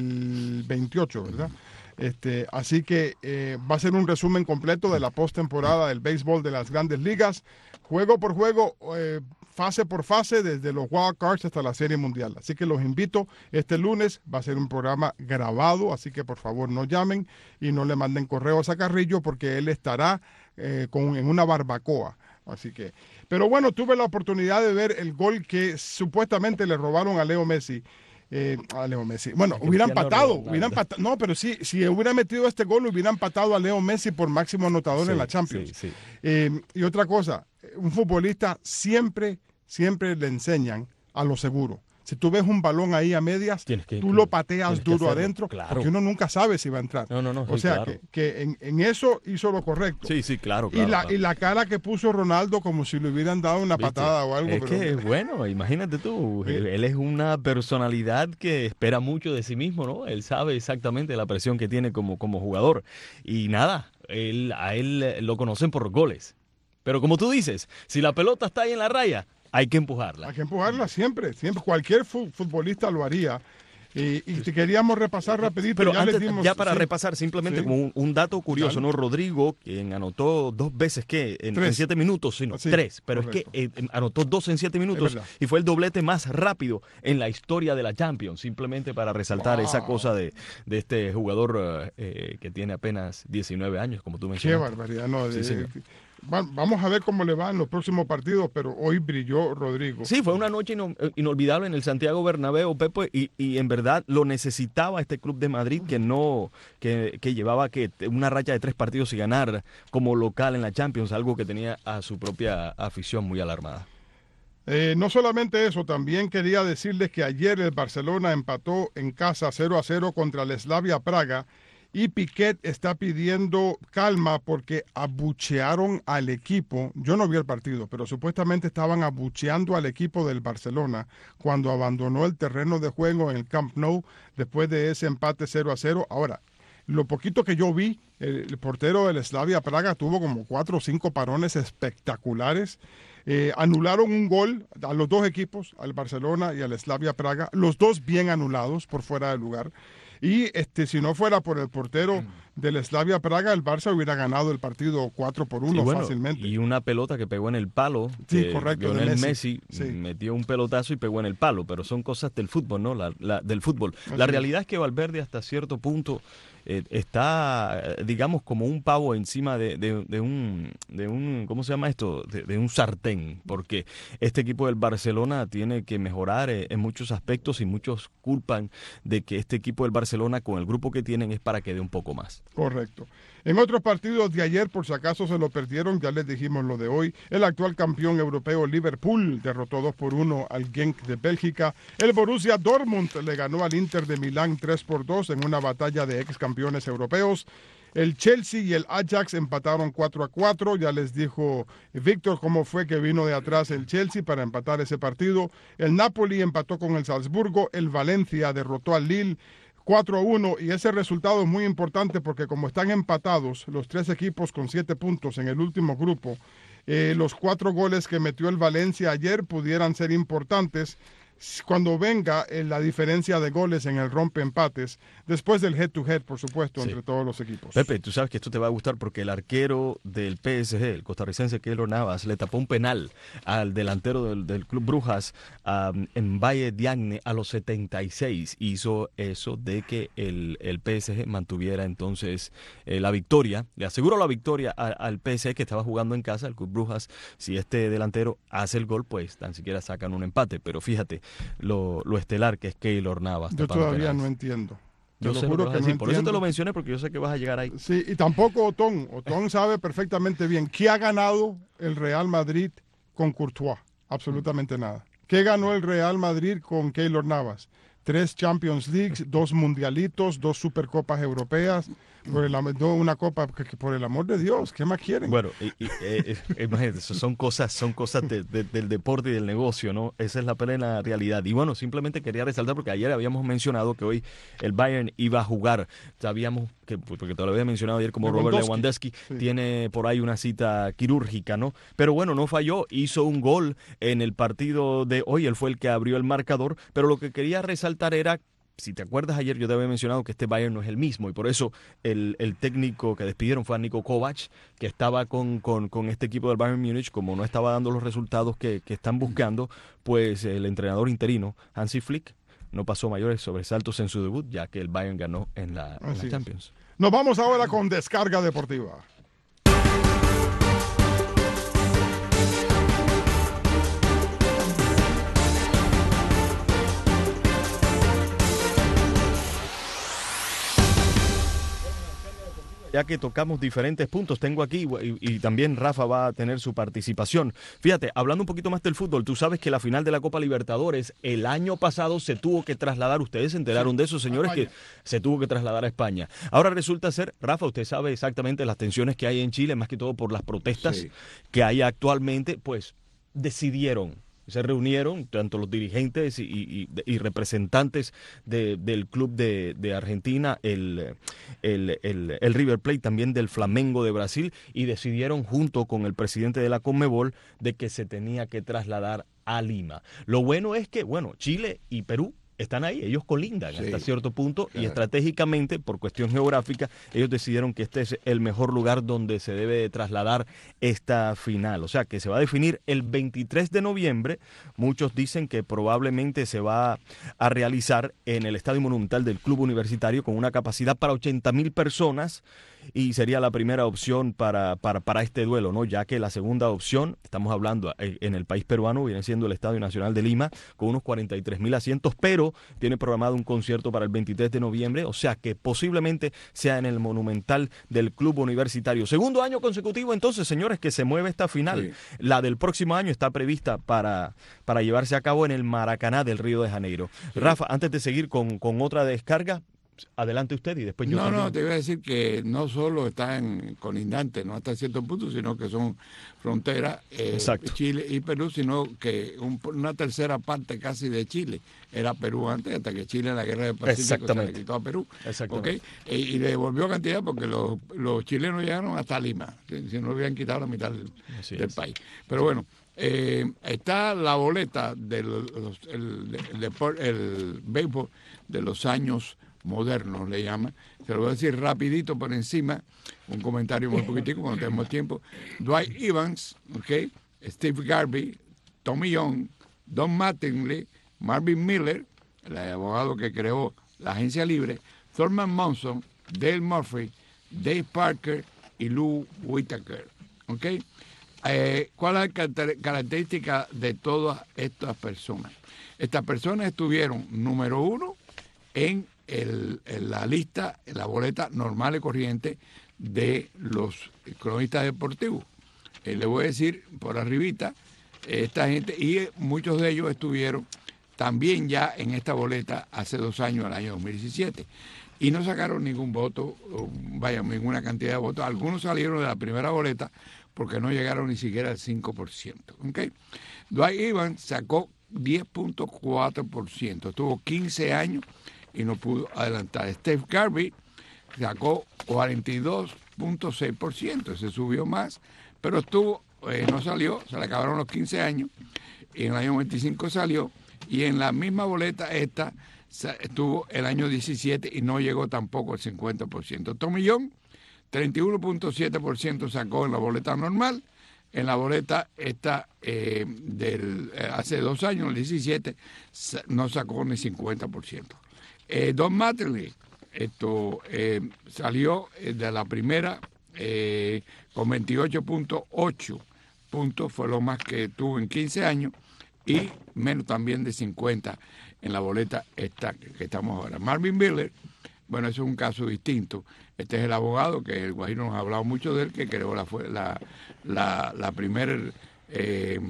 el veintiocho, ¿verdad? Este, así que eh, va a ser un resumen completo de la postemporada del béisbol de las Grandes Ligas, juego por juego, eh, fase por fase, desde los wild cards hasta la Serie Mundial. Así que los invito, este lunes va a ser un programa grabado, así que por favor no llamen y no le manden correos a Carrillo porque él estará eh, con, en una barbacoa. Así que, pero bueno, tuve la oportunidad de ver el gol que supuestamente le robaron a Leo Messi. Eh, a Leo Messi. Bueno, hubiera empatado, hubiera empatado. No, pero sí, si hubiera metido este gol, hubiera empatado a Leo Messi por máximo anotador sí, en la Champions. Sí, sí. Eh, y otra cosa, un futbolista siempre, siempre le enseñan a lo seguro. Si tú ves un balón ahí a medias, que, tú lo pateas duro adentro, claro. porque uno nunca sabe si va a entrar. No, no, no, o sí, sea, claro. que, que en, en eso hizo lo correcto. Sí, sí, claro. claro, y, la, claro. y la cara que puso Ronaldo como si le hubieran dado una ¿Viste? patada o algo. Es pero... que, bueno, imagínate tú, ¿Sí? él, él es una personalidad que espera mucho de sí mismo, ¿no? Él sabe exactamente la presión que tiene como, como jugador. Y nada, él, a él lo conocen por goles. Pero como tú dices, si la pelota está ahí en la raya, hay que empujarla. Hay que empujarla siempre, siempre. Cualquier futbolista lo haría. Y, y te queríamos repasar rapidito. Pero ya, antes, dimos, ya para sí. repasar, simplemente sí. como un, un dato curioso, Dale. ¿no? Rodrigo, quien anotó dos veces, ¿qué? En, en siete minutos, sino sí, tres. Pero correcto. es que eh, anotó dos en siete minutos y fue el doblete más rápido en la historia de la Champions. Simplemente para resaltar wow. esa cosa de, de este jugador eh, que tiene apenas diecinueve años, como tú mencionaste. Qué barbaridad, ¿no? Sí, de, sí. Vamos a ver cómo le va en los próximos partidos, pero hoy brilló Rodrigo. Sí, fue una noche ino, inolvidable en el Santiago Bernabéu, Pepe, y, y en verdad lo necesitaba este club de Madrid que no que, que llevaba que una racha de tres partidos y ganar como local en la Champions, algo que tenía a su propia afición muy alarmada. Eh, no solamente eso, también quería decirles que ayer el Barcelona empató en casa cero a cero contra el Slavia Praga y Piquet está pidiendo calma porque abuchearon al equipo. Yo no vi el partido, pero supuestamente estaban abucheando al equipo del Barcelona cuando abandonó el terreno de juego en el Camp Nou después de ese empate cero a cero. Ahora, lo poquito que yo vi, el, el portero del Slavia Praga tuvo como cuatro o cinco parones espectaculares. Eh, anularon un gol a los dos equipos, al Barcelona y al Slavia Praga, los dos bien anulados por fuera de lugar. Y este, si no fuera por el portero del Slavia Praga, el Barça hubiera ganado el partido cuatro por uno y bueno, fácilmente. Y una pelota que pegó en el palo. Sí, correcto. Lionel Messi, Messi sí. metió un pelotazo y pegó en el palo, pero son cosas del fútbol, ¿no? La, la, del fútbol. La Así realidad es que Valverde hasta cierto punto eh, está, digamos, como un pavo encima de, de, de, un, de un, ¿cómo se llama esto? De, de un sartén, porque este equipo del Barcelona tiene que mejorar eh, en muchos aspectos y muchos culpan de que este equipo del Barcelona, con el grupo que tienen, es para que dé un poco más. Correcto. En otros partidos de ayer, por si acaso se lo perdieron, ya les dijimos lo de hoy. El actual campeón europeo Liverpool derrotó dos por uno al Genk de Bélgica. El Borussia Dortmund le ganó al Inter de Milán tres por dos en una batalla de ex campeones europeos. El Chelsea y el Ajax empataron cuatro a cuatro. Ya les dijo Víctor cómo fue que vino de atrás el Chelsea para empatar ese partido. El Napoli empató con el Salzburgo. El Valencia derrotó al Lille cuatro a uno, y ese resultado es muy importante porque como están empatados los tres equipos con siete puntos en el último grupo, eh, los cuatro goles que metió el Valencia ayer pudieran ser importantes cuando venga eh, la diferencia de goles en el rompeempates, después del head-to-head, por supuesto, Sí. entre todos los equipos. Pepe, tú sabes que esto te va a gustar porque el arquero del P S G, el costarricense Keylor Navas, le tapó un penal al delantero del, del Club Brujas um, en Valle Diagne a los setenta y seis. Hizo eso de que el, el P S G mantuviera entonces eh, la victoria. Le aseguró la victoria a, al P S G que estaba jugando en casa, el Club Brujas. Si este delantero hace el gol, pues tan siquiera sacan un empate. Pero fíjate lo, lo estelar que es Keylor Navas. Yo todavía penales. no entiendo. Te Yo lo sé juro lo que que vas a no decir. Por eso te entiendo. lo mencioné, porque yo sé que vas a llegar ahí. Sí, y tampoco Otón. Otón sabe perfectamente bien qué ha ganado el Real Madrid con Courtois. Absolutamente nada. ¿Qué ganó el Real Madrid con Keylor Navas? Tres Champions Leagues, dos mundialitos, dos Supercopas europeas, por el, am- no, una copa que, que por el amor de Dios, ¿qué más quieren? Bueno, y, y, eh, eh, imagínate, eso son cosas, son cosas de, de, del deporte y del negocio, ¿no? Esa es la plena realidad. Y bueno, simplemente quería resaltar porque ayer habíamos mencionado que hoy el Bayern iba a jugar. Sabíamos que, porque te lo había mencionado ayer, como Robert Lewandowski sí. tiene por ahí una cita quirúrgica, ¿no? Pero bueno, no falló, hizo un gol en el partido de hoy, él fue el que abrió el marcador, pero lo que quería resaltar era, si te acuerdas, ayer yo te había mencionado que este Bayern no es el mismo y por eso el, el técnico que despidieron fue a Niko Kovac, que estaba con, con, con este equipo del Bayern Múnich, como no estaba dando los resultados que, que están buscando, pues el entrenador interino, Hansi Flick, no pasó mayores sobresaltos en su debut, ya que el Bayern ganó en la, en la Champions. Nos vamos ahora con Descarga Deportiva. Ya que tocamos diferentes puntos, tengo aquí y, y también Rafa va a tener su participación. Fíjate, hablando un poquito más del fútbol, tú sabes que la final de la Copa Libertadores el año pasado se tuvo que trasladar, ustedes se enteraron sí, de eso, señores, que se tuvo que trasladar a España. Ahora resulta ser, Rafa, usted sabe exactamente las tensiones que hay en Chile, más que todo por las protestas sí. que hay actualmente, pues decidieron. Se reunieron tanto los dirigentes y, y, y representantes de, del club de, de Argentina, el, el, el, el River Plate, también del Flamengo de Brasil, y decidieron junto con el presidente de la Conmebol de que se tenía que trasladar a Lima. Lo bueno es que, bueno, Chile y Perú están ahí, ellos colindan sí, hasta cierto punto claro. y estratégicamente, por cuestión geográfica, ellos decidieron que este es el mejor lugar donde se debe de trasladar esta final. O sea, que se va a definir el veintitrés de noviembre. Muchos dicen que probablemente se va a realizar en el Estadio Monumental del Club Universitario con una capacidad para ochenta mil personas y sería la primera opción para, para, para este duelo, ¿no? Ya que la segunda opción, estamos hablando en el país peruano, viene siendo el Estadio Nacional de Lima con unos cuarenta y tres mil asientos, pero tiene programado un concierto para el veintitrés de noviembre, o sea que posiblemente sea en el Monumental del Club Universitario. Segundo año consecutivo entonces, señores, que se mueve esta final. Sí. La del próximo año está prevista para, para llevarse a cabo en el Maracaná del Río de Janeiro. Sí. Rafa, antes de seguir con, con otra descarga, Adelante usted y después yo No, también. no, te iba a decir que no solo están colindantes, no hasta cierto punto, sino que son fronteras, eh, Chile y Perú, sino que un, una tercera parte casi de Chile era Perú antes, hasta que Chile en la guerra del Pacífico se le quitó a Perú. Exactamente. ¿Okay? Y, y le devolvió cantidad porque los, los chilenos llegaron hasta Lima, si, si no hubieran quitado la mitad del, del país. Pero bueno, eh, está la boleta del los, el, el, el, el béisbol de los años modernos, le llaman. Se lo voy a decir rapidito por encima, un comentario muy poquitico cuando tenemos tiempo. Dwight Evans, okay, Steve Garvey, Tommy Young, Don Mattingly, Marvin Miller, el abogado que creó la agencia libre, Thurman Munson, Dale Murphy, Dave Parker y Lou Whitaker. ¿Okay? Eh, ¿Cuál es la característica de todas estas personas? Estas personas estuvieron, número uno, en, el, en la lista, en la boleta normal y corriente de los cronistas deportivos. Eh, le voy a decir por arribita, esta gente, y muchos de ellos estuvieron también ya en esta boleta hace dos años, el año dos mil diecisiete, y no sacaron ningún voto, vaya, ninguna cantidad de votos. Algunos salieron de la primera boleta porque no llegaron ni siquiera al cinco por ciento. ¿Okay? Dwight Evans sacó diez punto cuatro por ciento, tuvo quince años y no pudo adelantar. Steve Garvey sacó cuarenta y dos punto seis por ciento, se subió más, pero estuvo, eh, no salió, se le acabaron los quince años, y en el año veinticinco salió, y en la misma boleta esta estuvo el año diecisiete y no llegó tampoco al cincuenta por ciento. Tommy Young, treinta y uno punto siete por ciento sacó en la boleta normal. En la boleta esta eh, del eh, hace dos años, el diecisiete, no sacó ni cincuenta por ciento. Eh, Don Mattingly esto, eh, salió de la primera eh, con veintiocho punto ocho puntos, fue lo más que tuvo en quince años, y menos también de cincuenta en la boleta esta que estamos ahora. Marvin Miller, bueno, eso es un caso distinto. Este es el abogado que el Guajiro nos ha hablado mucho de él, que creó la la la, la primera eh,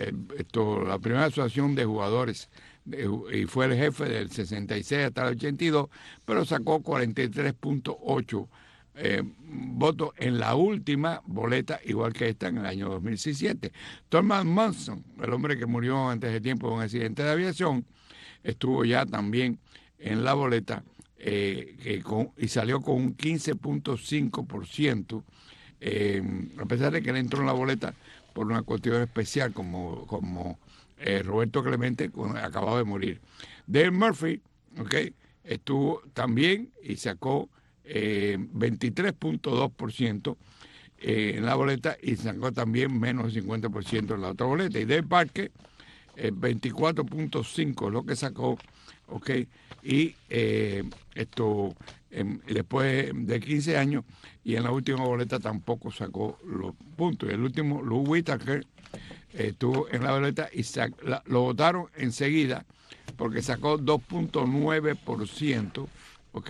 esto la primera asociación de jugadores de, y fue el jefe del sesenta y seis hasta el ochenta y dos, pero sacó cuarenta y tres punto ocho eh, votos en la última boleta, igual que esta en el año dos mil diecisiete. Thurman Munson, el hombre que murió antes de tiempo en un accidente de aviación, estuvo ya también en la boleta eh, que con, y salió con un quince punto cinco por ciento, eh, a pesar de que él entró en la boleta por una cuestión especial, como, como eh, Roberto Clemente acababa de morir. Dale Murphy, okay, estuvo también y sacó eh, veintitrés punto dos por ciento eh, en la boleta y sacó también menos del cincuenta por ciento en la otra boleta. Y Dave Parker, eh, veinticuatro punto cinco lo que sacó, ok, y eh, esto eh, después de quince años, y en la última boleta tampoco sacó los puntos. Y el último, Lou Whitaker, eh, estuvo en la boleta y sac, la, lo votaron enseguida porque sacó dos punto nueve por ciento, ok,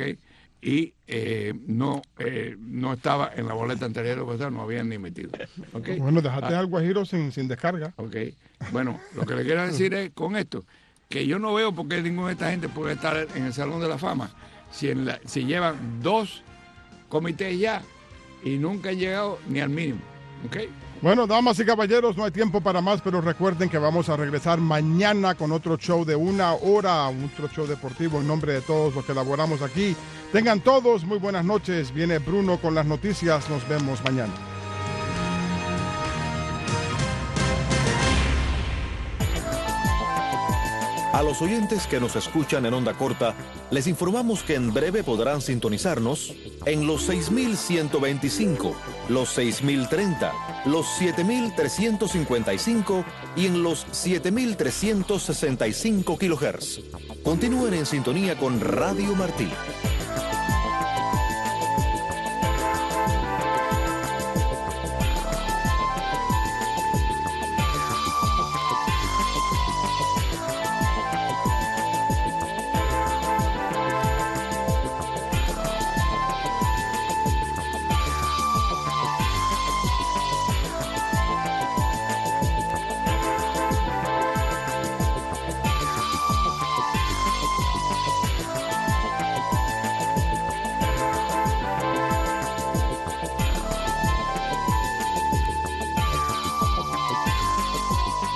y eh, no eh, no estaba en la boleta anterior, o sea, no habían ni metido. ¿Okay? Bueno, dejaste ah, al Guajiro sin, sin descarga. Ok, bueno, lo que le quiero decir es con esto, que yo no veo por qué ninguna de esta gente puede estar en el Salón de la Fama si, en la, si llevan dos comités ya y nunca han llegado ni al mínimo. ¿Ok? Bueno, damas y caballeros, no hay tiempo para más, pero recuerden que vamos a regresar mañana con otro show de una hora, otro show deportivo en nombre de todos los que elaboramos aquí. Tengan todos muy buenas noches. Viene Bruno con las noticias. Nos vemos mañana. A los oyentes que nos escuchan en onda corta, les informamos que en breve podrán sintonizarnos en los seis mil ciento veinticinco, los seis mil treinta, los siete mil trescientos cincuenta y cinco y en los siete mil trescientos sesenta y cinco kilohertz. Continúen en sintonía con Radio Martí.